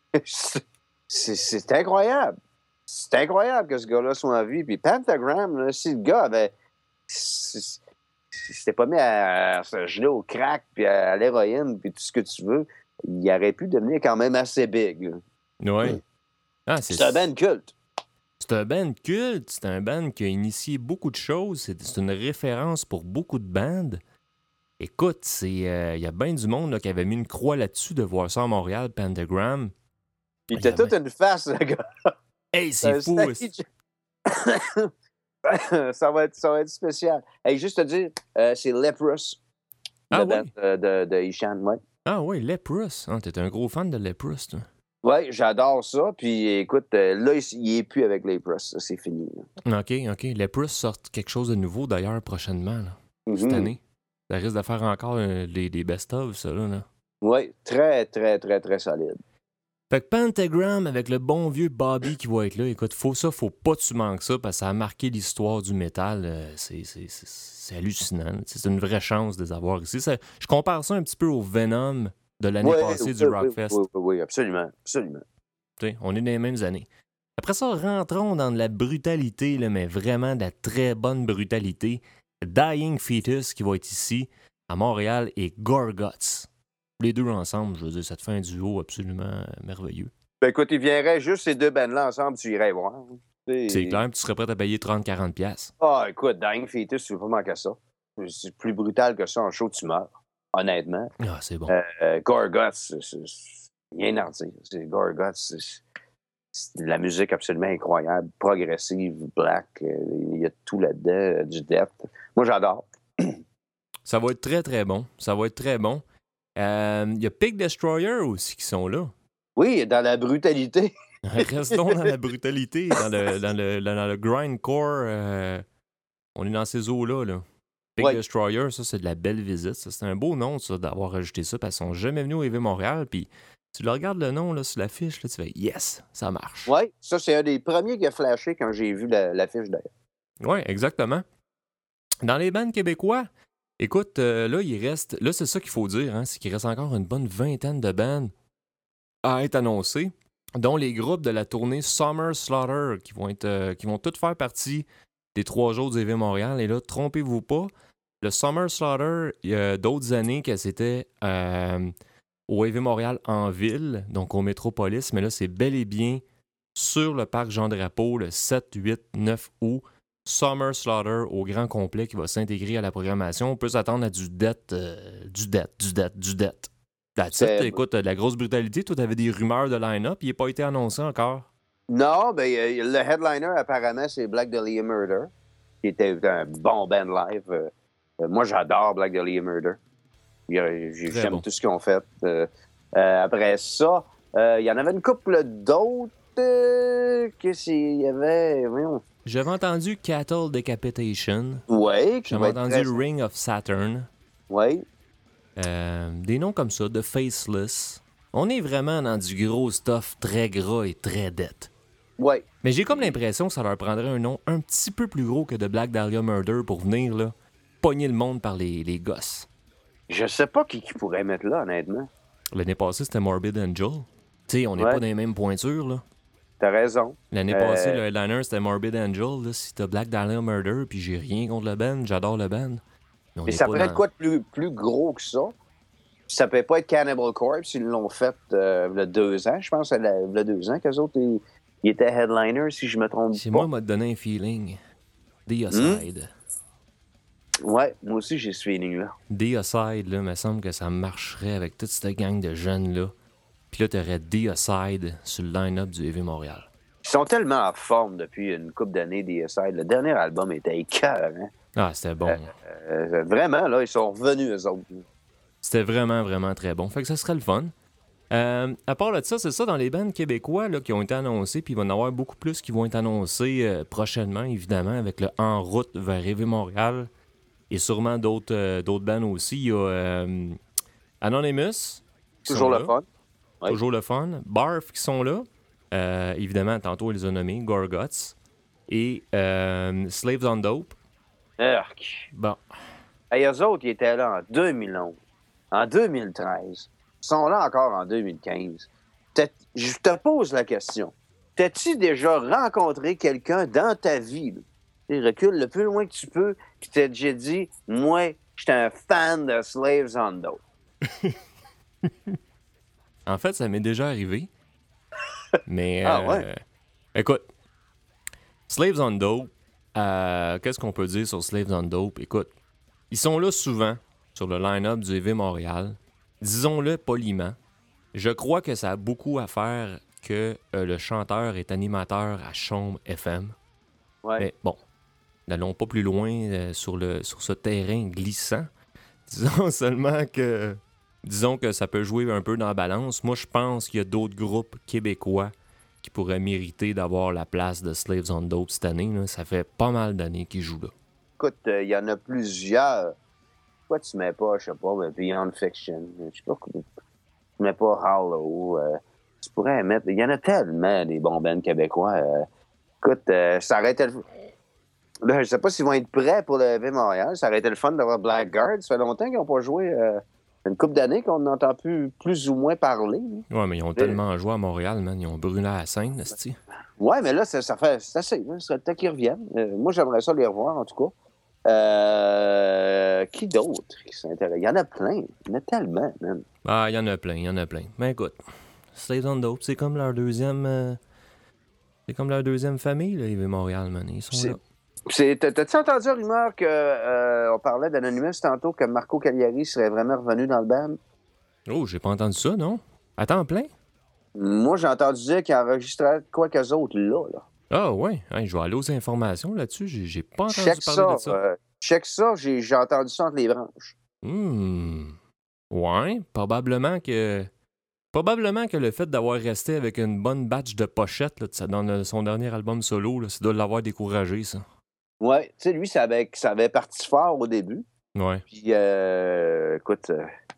c'est incroyable. C'est incroyable que ce gars-là soit en vie. Puis Pentagram, là, si le gars avait... s'était pas mis à se geler au crack, puis à l'héroïne, puis tout ce que tu veux, il aurait pu devenir quand même assez big. Oui. Ah, c'est un band culte. C'est un band culte. C'est un band qui a initié beaucoup de choses. C'est une référence pour beaucoup de bandes. Écoute, il y a bien du monde là, qui avait mis une croix là-dessus de voir ça à Montréal, Pentagram. Il était toute une face, le gars. Hey, c'est fou! Ça va être spécial. Hey, juste te dire, c'est Leprous, le band de Ishan, ouais. Ah oui, Leprous. Ah, t'es un gros fan de Leprous, toi. Oui, j'adore ça. Puis écoute, là, il est plus avec Leprous. C'est fini. Là. OK. Leprous sort quelque chose de nouveau, d'ailleurs, prochainement, là, cette année. Ça risque de faire encore des best-of, ça, là. Oui, très, très, très, très solide. Fait que Pentagram, avec le bon vieux Bobby qui va être là, écoute, faut pas que tu manques ça, parce que ça a marqué l'histoire du métal. C'est hallucinant. C'est une vraie chance de les avoir ici. Je compare ça un petit peu au Venom de l'année passée du Rockfest. Oui, absolument. T'sais, on est dans les mêmes années. Après ça, rentrons dans de la brutalité, là, mais vraiment de la très bonne brutalité. Dying Fetus qui va être ici, à Montréal, et Gorguts. Les deux ensemble, je veux dire, ça te fait un duo absolument merveilleux. Ben écoute, il viendrait juste ces deux bands-là ensemble, tu irais voir. C'est clair, tu serais prêt à payer 30-40$. Ah, écoute, Dying Fetus, tu veux pas manquer ça. C'est plus brutal que ça en show, tu meurs. Honnêtement. Ah, c'est bon. Gorguts, c'est rien à dire. Gorguts, c'est de la musique absolument incroyable, progressive, black. Il y a tout là-dedans, du death. Moi, j'adore. Ça va être très, très bon. Il y a Pig Destroyer aussi qui sont là. Oui, dans la brutalité. Restons dans la brutalité, dans le grindcore. On est dans ces eaux-là, là. Pig Destroyer, ça, c'est de la belle visite. Ça, c'est un beau nom, ça, d'avoir rajouté ça, parce qu'ils sont jamais venus au EV Montréal, puis tu le regardes le nom là, sur l'affiche, là, tu fais « Yes, ça marche ». Oui, ça, c'est un des premiers qui a flashé quand j'ai vu l'affiche d'ailleurs. Oui, exactement. Dans les bandes québécois, écoute, là, il reste... Là, c'est ça qu'il faut dire, hein, c'est qu'il reste encore une bonne vingtaine de bandes à être annoncées, dont les groupes de la tournée Summer Slaughter, qui vont toutes faire partie des 3 jours du EV Montréal. Et là, trompez-vous pas, le Summer Slaughter, il y a d'autres années que c'était au EV Montréal en ville, donc au Métropolis, mais là, c'est bel et bien sur le parc Jean-Drapeau, le 7, 8, 9 août. Summer Slaughter au grand complet qui va s'intégrer à la programmation. On peut s'attendre à du death. That's it. Écoute, de la grosse brutalité. Toi, t'avais des rumeurs de line-up. Il n'a pas été annoncé encore. Non, ben, le headliner, apparemment, c'est Black Dahlia Murder, qui était un bon band live. Moi, j'adore Black Dahlia Murder. J'aime tout ce qu'ils ont fait. Après ça, il y en avait une couple d'autres. Qu'est-ce qu'il y avait? Voyons. J'avais entendu Cattle Decapitation. Oui. J'avais entendu Ring of Saturn. Oui. Des noms comme ça, de Faceless. On est vraiment dans du gros stuff très gras et très dead. Oui. Mais j'ai comme l'impression que ça leur prendrait un nom un petit peu plus gros que de Black Dahlia Murder pour venir là, pogner le monde par les gosses. Je sais pas qui pourrait mettre là, honnêtement. L'année passée, c'était Morbid Angel. Tu sais, on n'est pas dans les mêmes pointures, là. T'as raison. L'année passée, le headliner, c'était Morbid Angel. Là, si t'as Black Dahlia Murder, puis j'ai rien contre le band, j'adore le band. Mais ça pourrait être quoi de plus gros que ça? Ça peut pas être Cannibal Corpse, ils l'ont fait il y a 2 ans, je pense, il y a 2 ans qu'eux autres, ils étaient headliners, si je me trompe pas. C'est moi qui m'a donné un feeling. Deicide. Ouais, moi aussi, j'ai ce feeling-là. Deicide, là, il me semble que ça marcherait avec toute cette gang de jeunes-là. Puis là, t'aurais Deicide sur le line-up du Heavy Montréal. Ils sont tellement en forme depuis une couple d'années, Deicide. Le dernier album était écœurant. Ah, c'était bon. Vraiment, là, ils sont revenus, eux autres. C'était vraiment, vraiment très bon. Fait que ça serait le fun. À part de ça, c'est ça, dans les bands québécois là, qui ont été annoncés, puis il va y en avoir beaucoup plus qui vont être annoncés prochainement, évidemment, avec le En route vers Heavy Montréal. Et sûrement d'autres bands aussi. Il y a Anonymous. Toujours le fun. Ouais. Toujours le fun. Barf qui sont là. Évidemment, tantôt, ils les ont nommés. Gorguts. Et Slaves on Dope. Urk. Bon. Et eux autres, ils étaient là en 2011, en 2013. Ils sont là encore en 2015. Je te pose la question. T'as-tu déjà rencontré quelqu'un dans ta vie, là, tu recules le plus loin que tu peux, qui t'a déjà dit, moi, j'étais un fan de Slaves on Dope? En fait, ça m'est déjà arrivé. Mais, ouais? Écoute, Slaves on Dope, qu'est-ce qu'on peut dire sur Slaves on Dope? Écoute, ils sont là souvent sur le line-up du EV Montréal. Disons-le poliment. Je crois que ça a beaucoup à faire que le chanteur est animateur à Chaume FM. Ouais. Mais bon, n'allons pas plus loin sur ce terrain glissant. Disons que ça peut jouer un peu dans la balance. Moi, je pense qu'il y a d'autres groupes québécois qui pourraient mériter d'avoir la place de Slaves on Dope cette année. Là. Ça fait pas mal d'années qu'ils jouent là. Écoute, il y en a plusieurs. Pourquoi tu mets pas, je sais pas, Beyond Fiction? Je sais pas, tu mets pas Hollow. Tu pourrais mettre... Il y en a tellement des bons bands québécois. Écoute, ça aurait été... Là, je sais pas s'ils vont être prêts pour le EV Montréal. Ça aurait été le fun d'avoir Blackguard. Ça fait longtemps qu'ils n'ont pas joué... une couple d'années qu'on n'entend plus ou moins parler. Ouais, mais ils ont tellement joué à Montréal, man. Ils ont brûlé la scène, c'ti. Ouais, mais là, c'est assez. Hein. Ça serait peut-être qu'ils reviennent. Moi, j'aimerais ça les revoir, en tout cas. Qui d'autre? Il y en a plein. Il y en a tellement, man. Ah, il y en a plein. Mais écoute, Slaves on Dope, c'est comme leur deuxième... c'est comme leur deuxième famille, là, EV Montréal, man. Ils sont là. T'as-tu entendu la rumeur qu'on parlait d'Anonymous tantôt, que Marco Cagliari serait vraiment revenu dans le band? Oh, j'ai pas entendu ça, non? À temps plein? Moi, j'ai entendu dire qu'il enregistrait quoi qu'eux autres là. Ah, ouais. Hey, je vais aller aux informations là-dessus. J'ai pas entendu Check parler de ça. Check ça, j'ai entendu ça entre les branches. Ouais, probablement que le fait d'avoir resté avec une bonne batch de pochettes là, dans son dernier album solo, là, ça doit l'avoir découragé, ça. Ouais, tu sais, lui, ça avait parti fort au début. Ouais. Puis, écoute,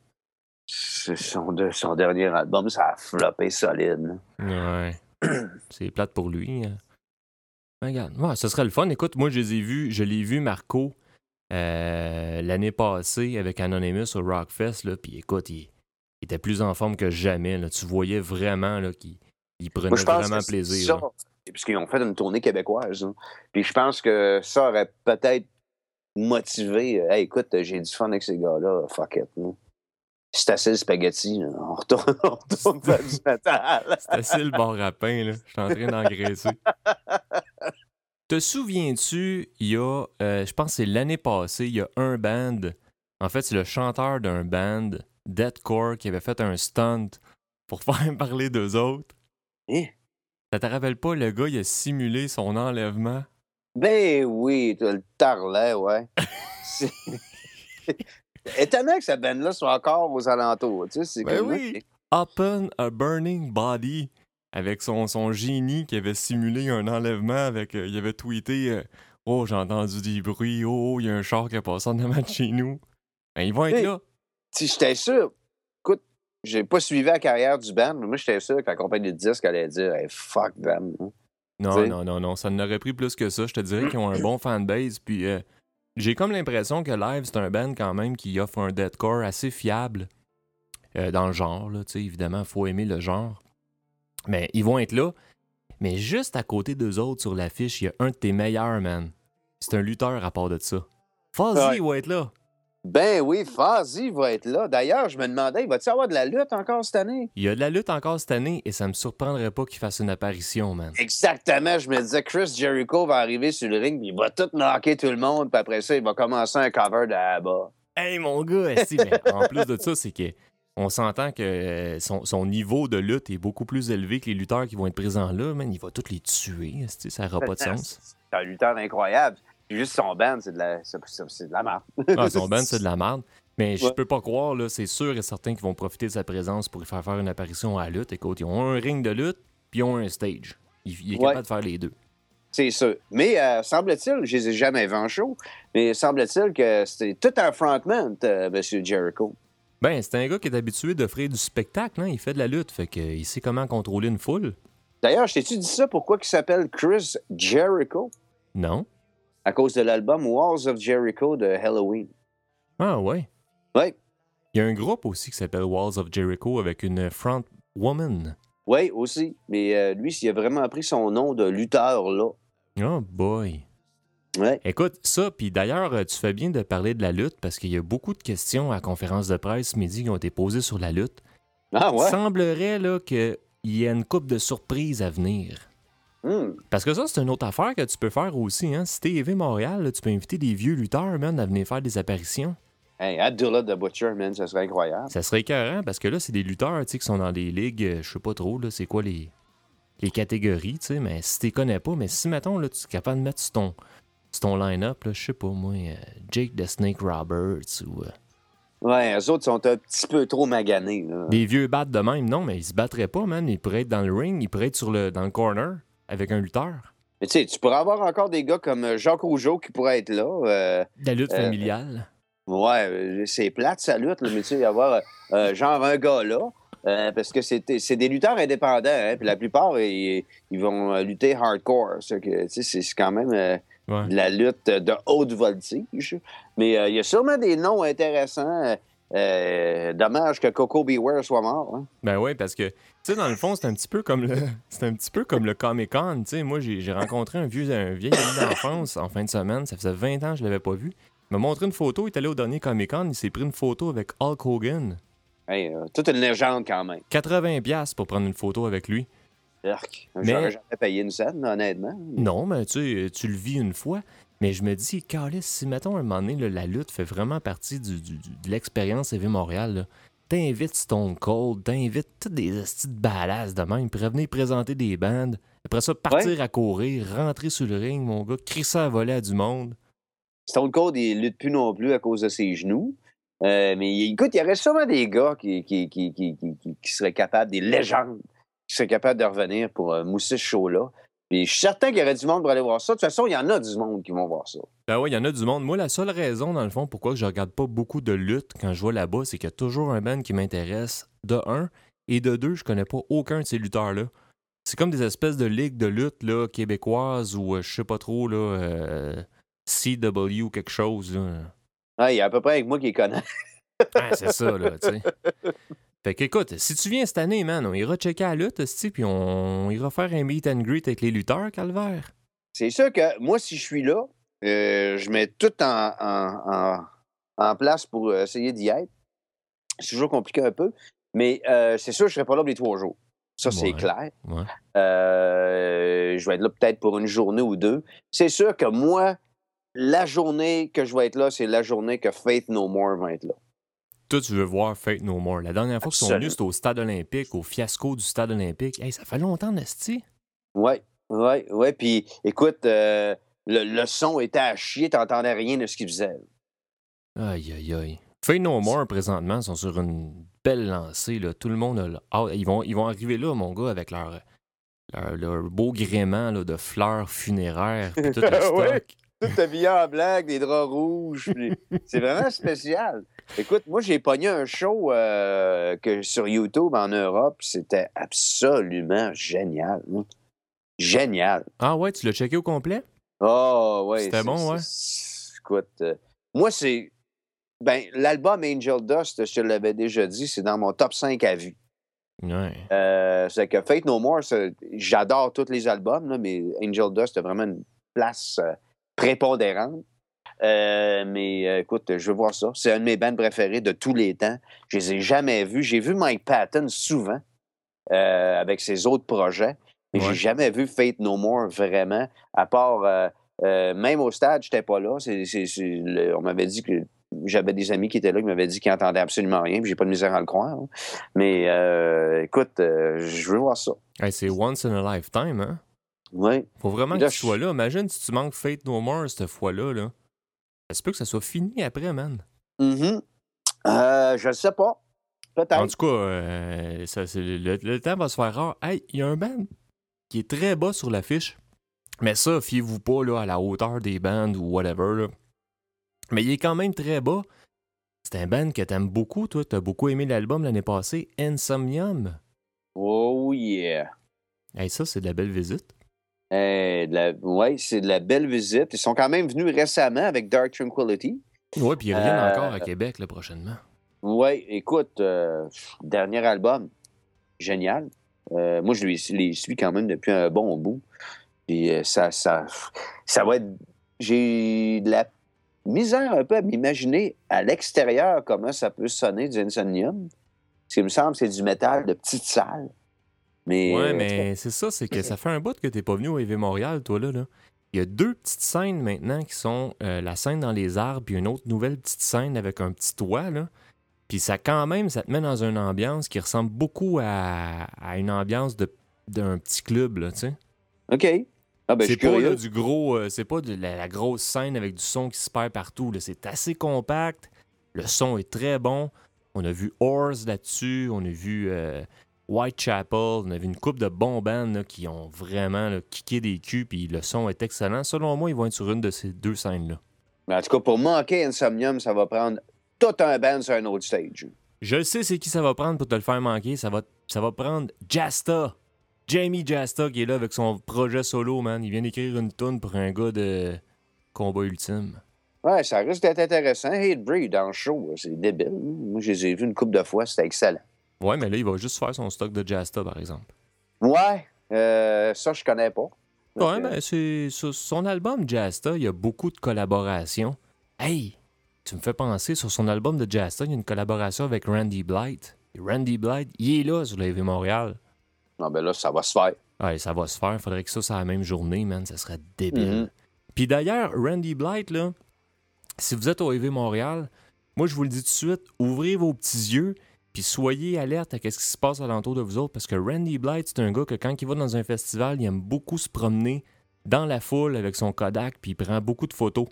son dernier album, ça a floppé solide. Ouais. C'est plate pour lui. Regarde, ouais, ce serait le fun. Écoute, moi, je l'ai vu, Marco, l'année passée avec Anonymous au Rockfest, là, puis écoute, il était plus en forme que jamais. Là. Tu voyais vraiment là, qu'il prenait vraiment plaisir. Puisqu'ils ont fait une tournée québécoise. Hein. Puis je pense que ça aurait peut-être motivé. Hey, écoute, j'ai du fun avec ces gars-là. Fuck it. Hein. C'est assez le spaghetti. Là. On retourne faire du métal. C'est assez le bar à pain. Là. Je suis en train d'engraisser. Te souviens-tu, il y a, je pense que c'est l'année passée, il y a un band. En fait, c'est le chanteur d'un band deathcore qui avait fait un stunt pour faire parler d'eux autres. Hein? Ça te rappelle pas, le gars, il a simulé son enlèvement? Ben oui, t'as le tarlet, ouais. C'est étonnant que cette band-là soit encore aux alentours. Tu sais, c'est Ben comme oui! Upon a Burning Body, avec son génie qui avait simulé un enlèvement avec... il avait tweeté Oh, j'ai entendu des bruits, oh, il y a un char qui a passé en avant de chez nous. Ben, ils vont être Hey. là. Si j'étais sûr, écoute, j'ai pas suivi la carrière du band, mais moi, j'étais sûr que la compagnie de disques allait dire hey, fuck them. Hein. Non, T'sais? non, ça n'aurait pris plus que ça. Je te dirais qu'ils ont un bon fanbase, puis j'ai comme l'impression que Live, c'est un band quand même qui offre un deathcore assez fiable dans le genre, là, tu sais, évidemment, il faut aimer le genre. Mais ils vont être là. Mais juste à côté d'eux autres sur l'affiche, il y a un de tes meilleurs, man. C'est un lutteur à part de ça. Fuzzy va être là. Ben oui, Fuzzy va être là. D'ailleurs, je me demandais, va-t-il y avoir de la lutte encore cette année? Il y a de la lutte encore cette année et ça me surprendrait pas qu'il fasse une apparition, man. Exactement, je me disais, Chris Jericho va arriver sur le ring, puis il va tout knocker tout le monde, puis après ça, il va commencer un cover de là-bas. Hey, mon gars, esti, ben, en plus de ça, c'est que on s'entend que son niveau de lutte est beaucoup plus élevé que les lutteurs qui vont être présents là, man. Il va tous les tuer, esti, ça n'aura pas de sens. C'est un lutteur incroyable. Juste son band, c'est de la merde. Ah, son band, c'est de la merde. Mais je peux pas croire, là, c'est sûr et certain qu'ils vont profiter de sa présence pour y faire une apparition à la lutte. Écoute, ils ont un ring de lutte, puis ils ont un stage. Il est capable de faire les deux. C'est sûr. Mais semble-t-il, je les ai jamais vus en show, mais semble-t-il que c'était tout un frontman, M. Jericho. Ben, c'est un gars qui est habitué d'offrir du spectacle, hein? Il fait de la lutte, fait qu'il sait comment contrôler une foule. D'ailleurs, je t'ai-tu dit ça, pourquoi il s'appelle Chris Jericho? Non? À cause de l'album Walls of Jericho de Halloween. Ah ouais? Oui. Il y a un groupe aussi qui s'appelle Walls of Jericho avec une front woman. Oui, aussi. Mais lui, il a vraiment pris son nom de lutteur, là. Oh boy! Ouais. Écoute, ça, puis d'ailleurs, tu fais bien de parler de la lutte parce qu'il y a beaucoup de questions à la conférence de presse ce midi qui ont été posées sur la lutte. Ah ouais? Il semblerait là, qu'il y ait une couple de surprises à venir. Parce que ça, c'est une autre affaire que tu peux faire aussi. Hein? Si t'es EV Montréal, là, tu peux inviter des vieux lutteurs, man, à venir faire des apparitions. Hey, Abdullah the Butcher, man, ça serait incroyable. Ça serait écœurant parce que là, c'est des lutteurs qui sont dans des ligues, je sais pas trop, là, c'est quoi les catégories, tu sais, mais si t'es connais pas, mais si, mettons, là, tu es capable de mettre sur ton line-up, là, je sais pas, moi, Jake the Snake Roberts ou... Ouais, eux autres sont un petit peu trop maganés. Là. Des vieux battent de même, non, mais ils se battraient pas, man. Ils pourraient être dans le ring, ils pourraient être dans le corner avec un lutteur. Mais tu sais, tu pourrais avoir encore des gars comme Jacques Rougeau qui pourraient être là. La lutte familiale. Ouais, c'est plate, sa lutte, là, mais tu sais, avoir genre un gars là. Parce que c'est des lutteurs indépendants, hein, puis la plupart, ils vont lutter hardcore. C'est quand même de la lutte de haute voltige. Mais il y a sûrement des noms intéressants. Dommage que Coco Beware soit mort. Hein. Ben oui, parce que, tu sais, dans le fond, c'est un petit peu comme le Comic-Con. Tu sais, moi, j'ai rencontré un vieil ami d'enfance en fin de semaine. Ça faisait 20 ans que je l'avais pas vu. Il m'a montré une photo. Il est allé au dernier Comic-Con. Il s'est pris une photo avec Hulk Hogan. Hey, toute une légende quand même. 80$ pour prendre une photo avec lui. J'aurais jamais payé une scène, honnêtement. Non, mais tu sais, tu le vis une fois. Mais je me dis, Carlis, si, mettons, un moment donné, là, la lutte fait vraiment partie de l'expérience EV Montréal, là, t'invites Stone Cold, t'invites toutes des hosties de badass de même, puis venir présenter des bandes. Après ça, partir à courir, rentrer sur le ring, mon gars, crisser à voler à du monde. Stone Cold, il lutte plus non plus à cause de ses genoux. Mais écoute, il y aurait sûrement des gars qui seraient capables, des légendes, qui seraient capables de revenir pour mousser ce show-là. Puis je suis certain qu'il y aurait du monde pour aller voir ça. De toute façon, il y en a du monde qui vont voir ça. Ben oui, il y en a du monde. Moi, la seule raison, dans le fond, pourquoi je regarde pas beaucoup de lutte quand je vais là-bas, c'est qu'il y a toujours un band qui m'intéresse, de un, et de deux, je connais pas aucun de ces lutteurs-là. C'est comme des espèces de ligues de lutte là, québécoises ou je sais pas trop, là, CW quelque chose. Là. Ah, il y a à peu près avec moi qui les connaît. Ah, c'est ça, là, tu sais. Fait qu'écoute, si tu viens cette année, man, on ira checker la lutte, puis on ira faire un meet and greet avec les lutteurs, Calvaire. C'est sûr que moi, si je suis là, je mets tout en place pour essayer d'y être. C'est toujours compliqué un peu, mais c'est sûr que je ne serai pas là pour les 3 jours. Ça, c'est clair. Ouais. Je vais être là peut-être pour une journée ou 2. C'est sûr que moi, la journée que je vais être là, c'est la journée que Faith No More va être là. toi, tu veux voir Fate No More. La dernière fois qu'ils sont venus, c'était au Stade olympique, au fiasco du Stade olympique. Hey, ça fait longtemps, Nasty. Oui. Puis, écoute, le son était à chier, t'entendais rien de ce qu'ils faisaient. Aïe. Fate No More, présentement, sont sur une belle lancée. Là. Tout le monde ils vont arriver là, mon gars, avec leur beau gréement là, de fleurs funéraires puis tout le stock. Ouais, tout habillé en blague, des draps rouges. C'est vraiment spécial. Écoute, moi, j'ai pogné un show sur YouTube en Europe. C'était absolument génial. Génial. Ah ouais, tu l'as checké au complet? Oh, ouais. C'était bon, ouais? Écoute, moi, c'est... Ben, l'album Angel Dust, je te l'avais déjà dit, c'est dans mon top 5 à vue. Ouais. C'est que Fate No More, j'adore tous les albums, là, mais Angel Dust a vraiment une place prépondérante. Mais écoute, je veux voir ça. C'est un de mes bands préférés de tous les temps. Je les ai jamais vus. J'ai vu Mike Patton souvent avec ses autres projets, mais j'ai jamais vu Fate No More vraiment, à part même au stade, j'étais pas là. On m'avait dit que j'avais des amis qui étaient là qui m'avaient dit qu'ils n'entendaient absolument rien, puis j'ai pas de misère à le croire. Hein. Mais écoute, je veux voir ça. Hey, c'est once in a lifetime, hein? Oui. Faut vraiment que tu sois là. Imagine si tu manques Fate No More cette fois-là. Là. Ça se peut que ça soit fini après, man. Je ne sais pas. Peut-être. En tout cas, le temps va se faire rare. Hey, il y a un band qui est très bas sur l'affiche. Mais ça, fiez-vous pas là, à la hauteur des bands ou whatever. Là. Mais il est quand même très bas. C'est un band que t'aimes beaucoup, toi. T'as beaucoup aimé l'album l'année passée, Insomnium. Oh yeah. Hey, ça, c'est de la belle visite. Oui, c'est de la belle visite. Ils sont quand même venus récemment avec Dark Tranquillity. Oui, puis ils reviennent encore à Québec là, prochainement. Oui, écoute, dernier album, génial. Moi, je les suis quand même depuis un bon bout. Puis ça va être... J'ai de la misère un peu à m'imaginer à l'extérieur comment ça peut sonner du Insomnium. Parce qu'il me semble que c'est du métal de petite salle. Ouais, mais c'est ça, c'est que ça fait un bout que t'es pas venu au EV Montréal, toi, là. Il y a 2 petites scènes maintenant qui sont la scène dans les arbres, puis une autre nouvelle petite scène avec un petit toit, là. Puis ça, quand même, ça te met dans une ambiance qui ressemble beaucoup à une ambiance d'un petit club, là, tu sais. OK. Ah ben, c'est pas là, du gros, c'est pas de la grosse scène avec du son qui se perd partout, là. C'est assez compact. Le son est très bon. On a vu Horse là-dessus. On a vu Whitechapel. On a vu une couple de bons bands là, qui ont vraiment là, kické des culs. Puis le son est excellent. Selon moi, ils vont être sur une de ces 2 scènes-là. Mais en tout cas, pour manquer Insomnium, ça va prendre tout un band sur un autre stage. Je sais c'est qui ça va prendre pour te le faire manquer. Ça va prendre Jasta. Jamie Jasta qui est là avec son projet solo, man. Il vient d'écrire une toune pour un gars de Combat Ultime. Ouais, ça risque d'être intéressant. Hatebreed dans le show, c'est débile. Moi, je les ai vus une couple de fois, c'était excellent. Ouais, mais là, il va juste faire son stock de Jasta, par exemple. Ouais, ça, je connais pas. Donc, ouais, mais c'est sur son album Jasta, il y a beaucoup de collaborations. Hey, tu me fais penser, sur son album de Jasta, il y a une collaboration avec Randy Blythe. Et Randy Blythe, il est là sur l'AV Montréal. Non, ben là, ça va se faire. Ouais, ça va se faire. Faudrait que ça soit la même journée, man. Ça serait débile. Puis d'ailleurs, Randy Blythe, là, si vous êtes au AV Montréal, moi, je vous le dis tout de suite, ouvrez vos petits yeux puis soyez alerte à ce qui se passe alentour de vous autres, parce que Randy Blythe, c'est un gars que quand il va dans un festival, il aime beaucoup se promener dans la foule avec son Kodak, puis il prend beaucoup de photos.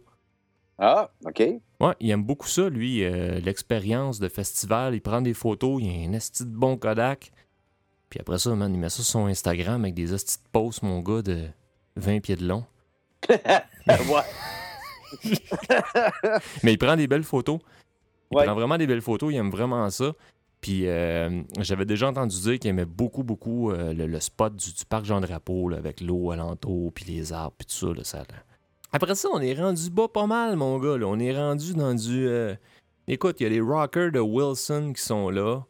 Ah, OK. Ouais, il aime beaucoup ça, lui, l'expérience de festival. Il prend des photos, il a un esti de bon Kodak. Puis après ça, man, il met ça sur son Instagram avec des esti de posts, mon gars, de 20 pieds de long. Mais il prend des belles photos. Il prend vraiment des belles photos, il aime vraiment ça. Puis j'avais déjà entendu dire qu'il aimait beaucoup le spot du parc Jean-Drapeau, là, avec l'eau alentour, puis les arbres, puis tout ça, là, ça. Après ça, on est rendu bas pas mal, mon gars. Là. On est rendu dans du... Écoute, il y a les rockers de Wilson qui sont là.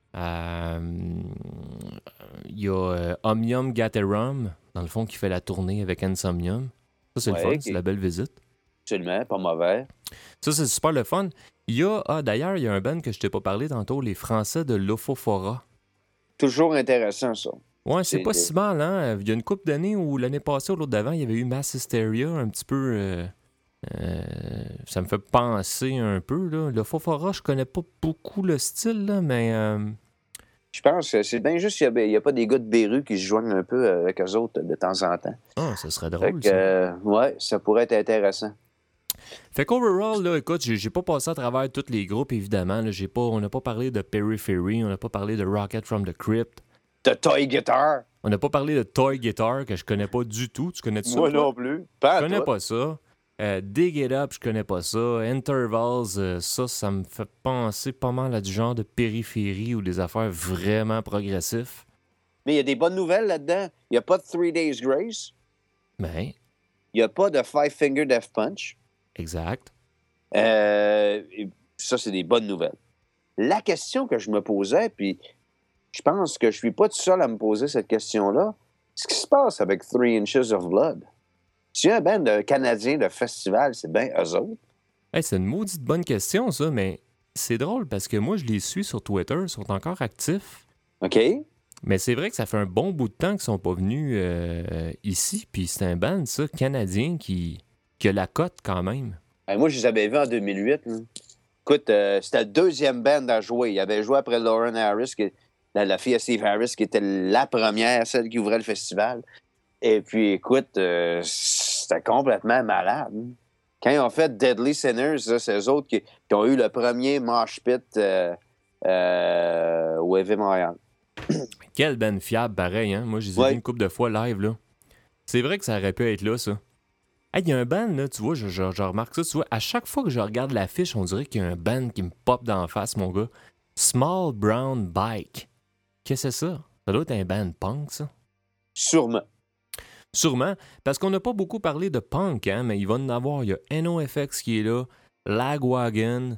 Il y a Omnium Gatherum, dans le fond, qui fait la tournée avec Insomnium. Ça, c'est le fun, c'est la belle visite. Absolument, pas mauvais. Ça, c'est super le fun. Il y a... d'ailleurs, il y a un band que je t'ai pas parlé tantôt, les Français de l'Ophophora. Toujours intéressant, ça. Ouais, c'est pas si mal, hein? Il y a une couple d'années ou l'année passée ou l'autre d'avant, il y avait eu Mass Hysteria, un petit peu Ça me fait penser un peu, là. Le Fofora, je connais pas beaucoup le style, là, mais... Je pense que c'est bien juste qu'il n'y a pas des gars de Béru qui se joignent un peu avec eux autres de temps en temps. Ah, ça serait Fait drôle, que, ça. ouais, ça pourrait être intéressant. Fait qu'overall, là, écoute, j'ai pas passé à travers tous les groupes, évidemment. Là, on n'a pas parlé de Periphery, on n'a pas parlé de Rocket from the Crypt. The Toy Guitar. On n'a pas parlé de Toy Guitar, que je connais pas du tout. Tu connais ça, Moi toi? non plus. Pas Je à connais toi. pas ça. Dig It Up, je connais pas ça. Intervals, ça me fait penser pas mal à du genre de périphérie ou des affaires vraiment progressives. Mais il y a des bonnes nouvelles là-dedans. Il n'y a pas de 3 Days Grace. Mais, Il n'y a pas de Five Finger Death Punch. exact. Ça, c'est des bonnes nouvelles. La question que je me posais, puis je pense que je suis pas tout seul à me poser cette question-là, ce qui se passe avec 3 Inches of Blood? Si y a un band de Canadien de festival, c'est bien eux autres. Hey, c'est une maudite bonne question, ça, mais c'est drôle parce que moi, je les suis sur Twitter, ils sont encore actifs. OK? Mais c'est vrai que ça fait un bon bout de temps qu'ils sont pas venus ici, puis c'est un band, ça, canadien, qui a la cote quand même. Moi, je les avais vus en 2008. Là. Écoute, c'était le deuxième band à jouer. Il avait joué après Lauren Harris, la fille à Steve Harris, qui était la première, celle qui ouvrait le festival. Et puis, écoute, c'était complètement malade. Quand ils ont fait Deadly Sinners, là, c'est eux autres qui ont eu le premier mosh pit au EV Montréal. Quelle band fiable, pareil, hein? Moi, je les ai vus une couple de fois live, là. C'est vrai que ça aurait pu être là, ça. Hey, il y a un band, là, tu vois, je remarque ça, tu vois, à chaque fois que je regarde l'affiche, on dirait qu'il y a un band qui me pop d'en face, mon gars. Small Brown Bike. Qu'est-ce que c'est ça? Ça doit être un band punk, ça? Sûrement. Sûrement, parce qu'on n'a pas beaucoup parlé de punk, hein, mais il va en avoir. Il y a NOFX qui est là, Lagwagon,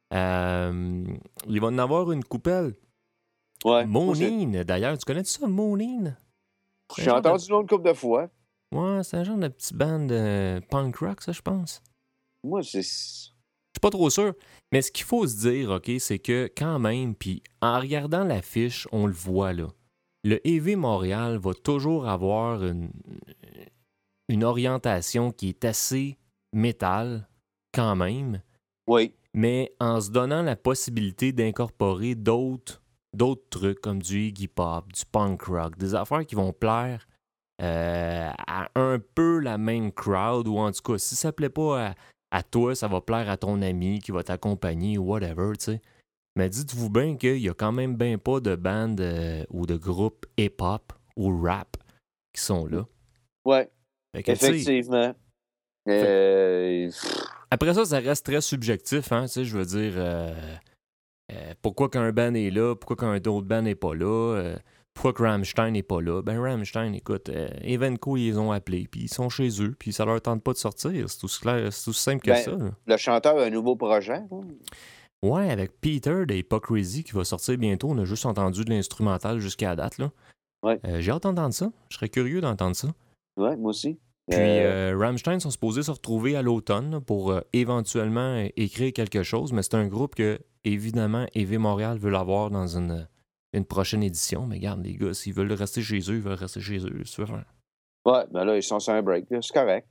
il va en avoir une coupelle. Ouais. Monine, d'ailleurs, tu connais ça, Monine? J'ai entendu le nom une couple de fois. Ouais, c'est un genre de petit band de punk rock, ça, je pense. Moi, c'est... Je suis pas trop sûr. Mais ce qu'il faut se dire, OK, c'est que quand même, puis en regardant l'affiche, on le voit, là. Le EV Montréal va toujours avoir une orientation qui est assez métal, quand même. Oui. Mais en se donnant la possibilité d'incorporer d'autres trucs comme du Iggy Pop, du punk rock, des affaires qui vont plaire à un peu la même crowd, ou en tout cas, si ça plaît pas à toi, ça va plaire à ton ami qui va t'accompagner ou whatever, tu sais. Mais dites-vous bien qu'il y a quand même bien pas de bandes ou de groupes hip-hop ou rap qui sont là. Ouais, Fait que, effectivement. Après ça, ça reste très subjectif, hein, tu sais, je veux dire, pourquoi qu'un band est là, pourquoi qu'un autre band n'est pas là, pourquoi que Rammstein n'est pas là. Ben Rammstein, écoute, Evenco, ils les ont appelés, puis ils sont chez eux, puis ça leur tente pas de sortir, c'est aussi clair, c'est aussi simple que ça. Là. Le chanteur a un nouveau projet. Hein? Ouais, avec Peter d'Hypocrisy qui va sortir bientôt, on a juste entendu de l'instrumental jusqu'à la date, là. Ouais. J'ai hâte d'entendre ça, je serais curieux d'entendre ça. Ouais, moi aussi. Puis Rammstein sont supposés se retrouver à l'automne là, pour éventuellement écrire quelque chose, mais c'est un groupe que, évidemment, EV Montréal veut l'avoir dans une prochaine édition. Mais regarde, les gars, s'ils veulent rester chez eux, ils veulent rester chez eux. Tu veux faire? Ouais, ben là, ils sont sur un break, là, c'est correct.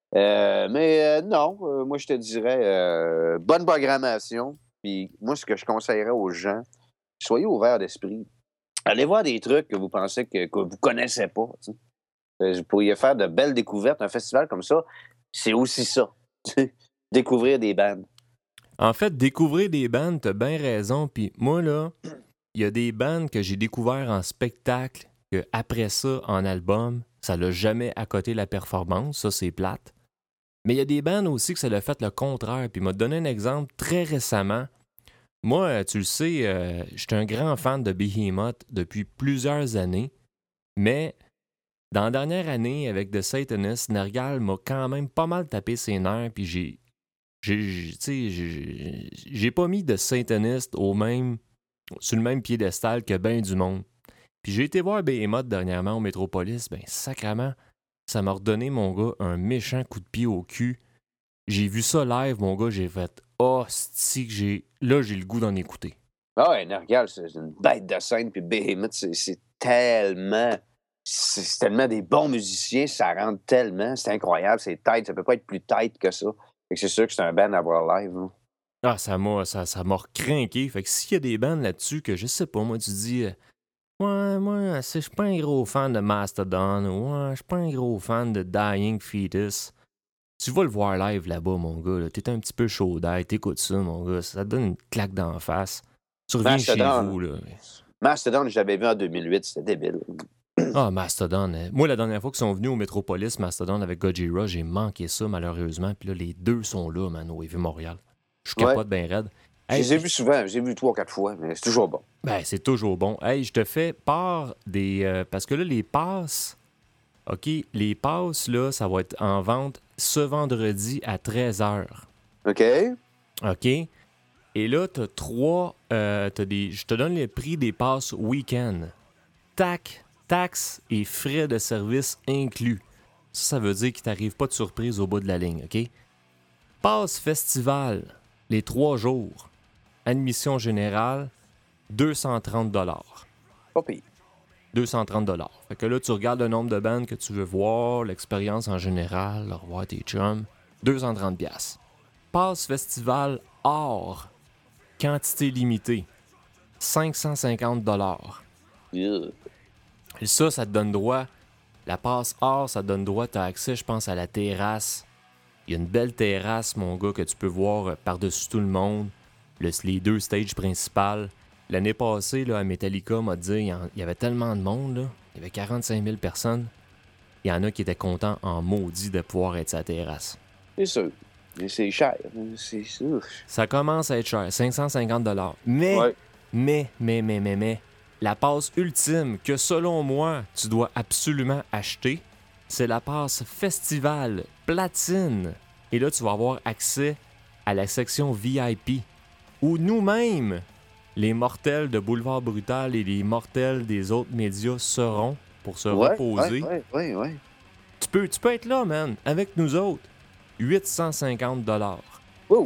Non, moi, je te dirais bonne programmation. Puis moi, ce que je conseillerais aux gens, soyez ouverts d'esprit. Allez voir des trucs que vous pensez que vous ne connaissez pas. T'sais. Vous pourriez faire de belles découvertes. Un festival comme ça, c'est aussi ça. Découvrir des bandes. En fait, découvrir des bandes, t'as bien raison. Puis moi, là, il y a des bandes que j'ai découvertes en spectacle, que après ça, en album, ça l'a jamais accoté la performance. Ça, c'est plate. Mais il y a des bandes aussi que ça l'a fait le contraire. Puis il m'a donné un exemple très récemment. Moi, tu le sais, j'étais un grand fan de Behemoth depuis plusieurs années. Mais dans la dernière année, avec The Satanist, Nergal m'a quand même pas mal tapé ses nerfs. Puis j'ai pas mis de Satanist sur le même piédestal que ben du monde. Puis j'ai été voir Behemoth dernièrement au Métropolis. Ben, sacrément, ça m'a redonné, mon gars, un méchant coup de pied au cul. J'ai vu ça live, mon gars, j'ai fait « Oh, c'est que là, j'ai le goût d'en écouter. » Ah ouais, Nergal, c'est une bête de scène. Puis Behemoth, c'est tellement des bons musiciens. Ça rentre tellement. C'est incroyable. C'est tight. Ça peut pas être plus tight que ça. Fait que c'est sûr que c'est un band à voir live. Hein. Ah, ça m'a recrinqué. Fait que s'il y a des bands là-dessus que je sais pas, moi, tu dis ouais, moi, je suis pas un gros fan de Mastodon, ouais, je suis pas un gros fan de Dying Fetus. Tu vas le voir live là-bas, mon gars. Là. T'es un petit peu chaud d'air, t'écoutes ça, mon gars. Ça te donne une claque d'en face. Tu reviens chez vous, là. Mastodon, j'avais vu en 2008, c'était débile. Ah, Mastodon. Moi, la dernière fois qu'ils sont venus au Metropolis, Mastodon avec Gojira, j'ai manqué ça, malheureusement. Puis là, les deux sont là, man, au EV Montréal. Je capote bien raide. Je les ai vus souvent, je les ai vus 3 ou 4 fois, mais c'est toujours bon. Ben, c'est toujours bon. Hey, je te fais part des... parce que là, les passes... OK, les passes, là, ça va être en vente ce vendredi à 13h. OK. OK? Et là, t'as trois... je te donne le prix des passes week-end. Taxes et frais de service inclus. Ça veut dire qu'il t'arrive pas de surprise au bout de la ligne, OK? Passe festival, les 3 jours. Admission générale, 230 $. Pas pire. 230 $. Fait que là, tu regardes le nombre de bandes que tu veux voir, l'expérience en général, revoir tes chums, 230 $. Passe festival hors, quantité limitée, 550 $. Yeah. Et ça te donne droit, la passe hors, ça te donne droit, t'as accès, je pense, à la terrasse. Il y a une belle terrasse, mon gars, que tu peux voir par-dessus tout le monde. Les 2 stages principales. L'année passée, là, à Metallica, m'a dit, il y avait tellement de monde, là. Il y avait 45 000 personnes. Il y en a qui étaient contents en maudit de pouvoir être sur la terrasse. C'est sûr. Mais c'est cher. Ça commence à être cher, 550 $. Mais, la passe ultime que, selon moi, tu dois absolument acheter, c'est la passe Festival Platine. Et là, tu vas avoir accès à la section VIP, où nous-mêmes, les mortels de Boulevard Brutal et les mortels des autres médias seront pour se reposer. Ouais. Tu peux être là, man, avec nous autres. 850 $. Wow!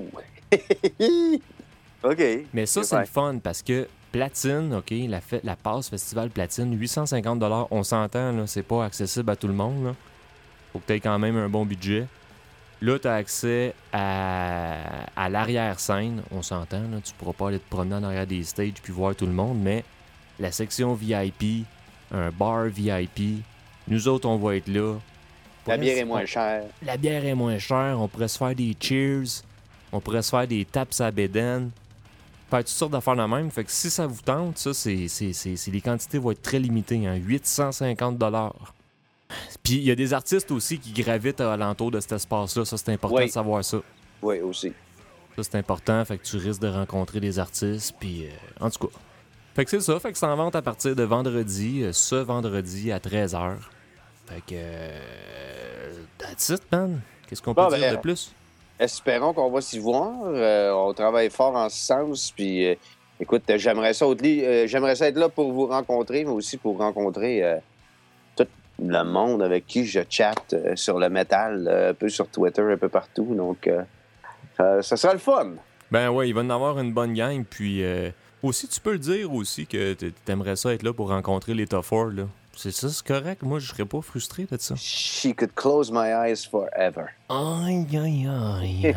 OK. Mais ça, c'est le fun parce que Platine, OK, la passe Festival Platine, 850 $, on s'entend, là, c'est pas accessible à tout le monde. Là. Faut que tu aies quand même un bon budget. Là, tu as accès à l'arrière-scène, on s'entend. Là, tu pourras pas aller te promener en arrière des stages puis voir tout le monde, mais la section VIP, un bar VIP, nous autres, on va être là. La bière est moins chère. La bière est moins chère, on pourrait se faire des cheers, on pourrait se faire des taps à bédaine, faire toutes sortes d'affaires de même. Fait que si ça vous tente, ça, les quantités vont être très limitées, hein, 850 $. Puis il y a des artistes aussi qui gravitent alentour de cet espace-là. Ça, c'est important de savoir ça. Oui, aussi. Ça, c'est important. Fait que tu risques de rencontrer des artistes. Puis, en tout cas. Fait que c'est ça. Fait que c'est en vente à partir de vendredi, ce vendredi à 13h. Fait que. That's it, man. Qu'est-ce qu'on peut dire de plus? Espérons qu'on va s'y voir. On travaille fort en ce sens. Puis, écoute, j'aimerais ça être là pour vous rencontrer, mais aussi pour rencontrer tout le monde avec qui je chatte sur le métal, un peu sur Twitter, un peu partout. Donc, ça sera le fun. Ben ouais, il va y en avoir une bonne gang. Puis, aussi, tu peux le dire aussi que t'aimerais ça être là pour rencontrer les Tough Four, là. C'est ça, c'est correct. Moi, je serais pas frustré de ça. She could close my eyes forever. Aïe.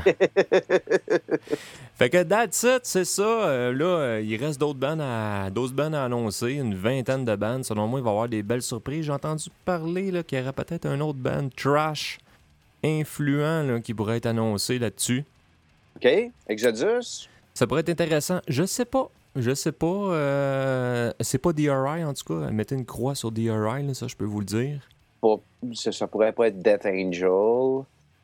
Fait que that's it, c'est ça. Là, il reste d'autres bands à annoncer. Une vingtaine de bands. Selon moi, il va y avoir des belles surprises. J'ai entendu parler qu'il y aurait peut-être un autre band trash influent là, qui pourrait être annoncé là-dessus. OK. Exodus? Ça pourrait être intéressant. Je sais pas. C'est pas DRI, en tout cas. Mettez une croix sur DRI, là, ça, je peux vous le dire. Ça pourrait pas être Death Angel.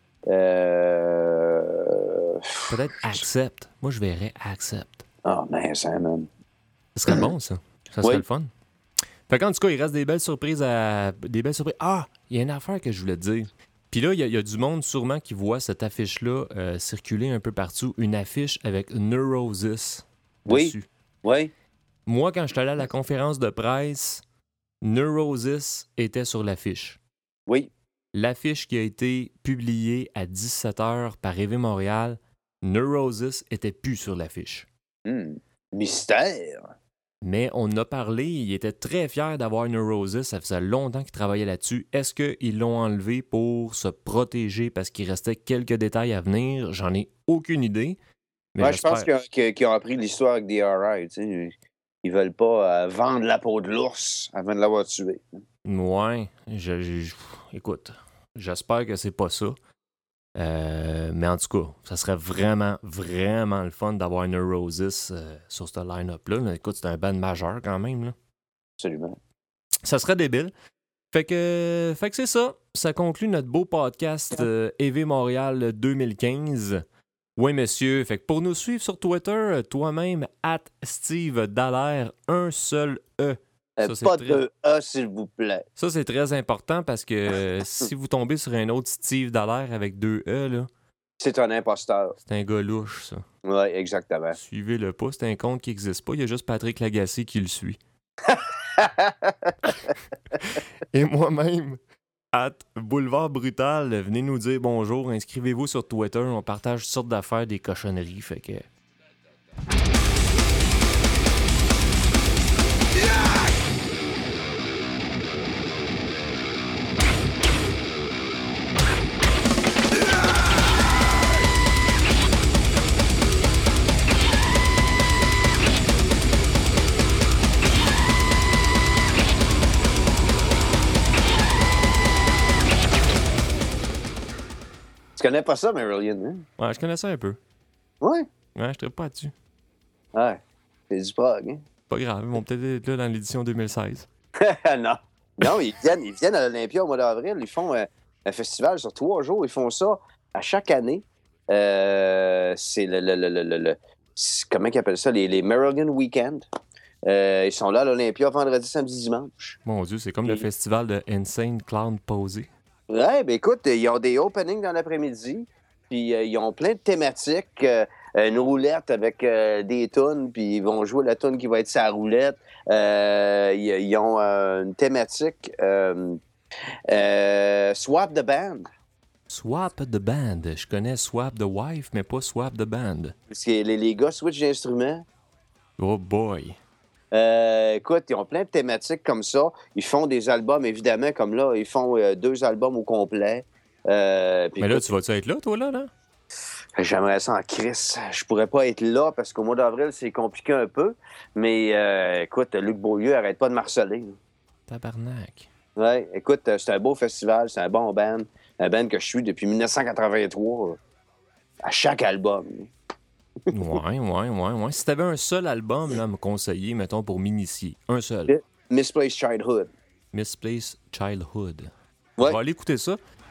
Peut-être Accept. Moi, je verrais Accept. Oh, man, ça, man. Ce serait bon, ça. Ça serait le fun. Fait qu'en tout cas, il reste des belles surprises Ah! Il y a une affaire que je voulais te dire. Puis là, il y a du monde sûrement qui voit cette affiche-là circuler un peu partout. Une affiche avec Neurosis dessus. Oui. Moi, quand je suis allé à la conférence de presse, Neurosis était sur l'affiche. Oui. L'affiche qui a été publiée à 17h par EV Montréal, Neurosis était plus sur l'affiche. Mystère. Mais on a parlé, il était très fier d'avoir Neurosis, ça faisait longtemps qu'il travaillait là-dessus. Est-ce qu'ils l'ont enlevé pour se protéger parce qu'il restait quelques détails à venir? J'en ai aucune idée. Mais je pense qu'ils ont appris l'histoire avec DRI. Tu sais. Ils veulent pas vendre la peau de l'ours avant de l'avoir tué. Ouais, écoute, j'espère que c'est pas ça. Mais en tout cas, ça serait vraiment, vraiment le fun d'avoir Neurosis sur ce line-up-là. Écoute, c'est un band majeur quand même. Là. Absolument. Ça serait débile. Fait que c'est ça. Ça conclut notre beau podcast EV Montréal 2015. Oui, monsieur. Fait que pour nous suivre sur Twitter, toi-même, @SteveDallaire, un seul E. Ça, pas de E, s'il vous plaît. Ça, c'est très important parce que si vous tombez sur un autre Steve Dallaire avec 2 E, là, c'est un imposteur. C'est un gars louche, ça. Oui, exactement. Suivez-le pas, c'est un compte qui n'existe pas. Il y a juste Patrick Lagacé qui le suit. Et moi-même, @Boulevard Brutal, venez nous dire bonjour, inscrivez-vous sur Twitter, on partage toutes sortes d'affaires, des cochonneries, fait que... Tu connais pas ça, Marillion, hein? Ouais, je connais ça un peu. Ouais? Ouais, je ne pas dessus. Ouais, c'est du prog, hein? Pas grave, ils vont peut-être être là dans l'édition 2016. Non. Non, ils viennent à l'Olympia au mois d'avril. Ils font un festival sur 3 jours. Ils font ça à chaque année. C'est comment ils appellent ça? Les Marillion Weekend. Ils sont là à l'Olympia vendredi, samedi, dimanche. Mon Dieu, c'est comme le festival de Insane Clown Posé. Ouais, ben écoute, ils ont des openings dans l'après-midi, puis ils ont plein de thématiques, une roulette avec des tunes, puis ils vont jouer la tune qui va être sa roulette. Ils ont une thématique Swap the Band. Swap the Band. Je connais Swap the Wife, mais pas Swap the Band. Parce que les gars switchent d'instruments. Oh boy. Écoute, ils ont plein de thématiques comme ça. Ils font des albums, évidemment, comme là. Ils font 2 albums au complet. Mais là, tu vas-tu être là, toi, là? J'aimerais ça en crisse. Je pourrais pas être là parce qu'au mois d'avril, c'est compliqué un peu. Mais écoute, Luc Beaulieu arrête pas de marceler. Tabarnak. Ouais, écoute, c'est un beau festival, c'est un bon band. Un band que je suis depuis 1983 à chaque album. Ouais. Si t'avais un seul album là, à me conseiller, mettons, pour m'initier. Un seul. Misplaced Childhood. Misplaced Childhood. Ouais. On va aller écouter ça.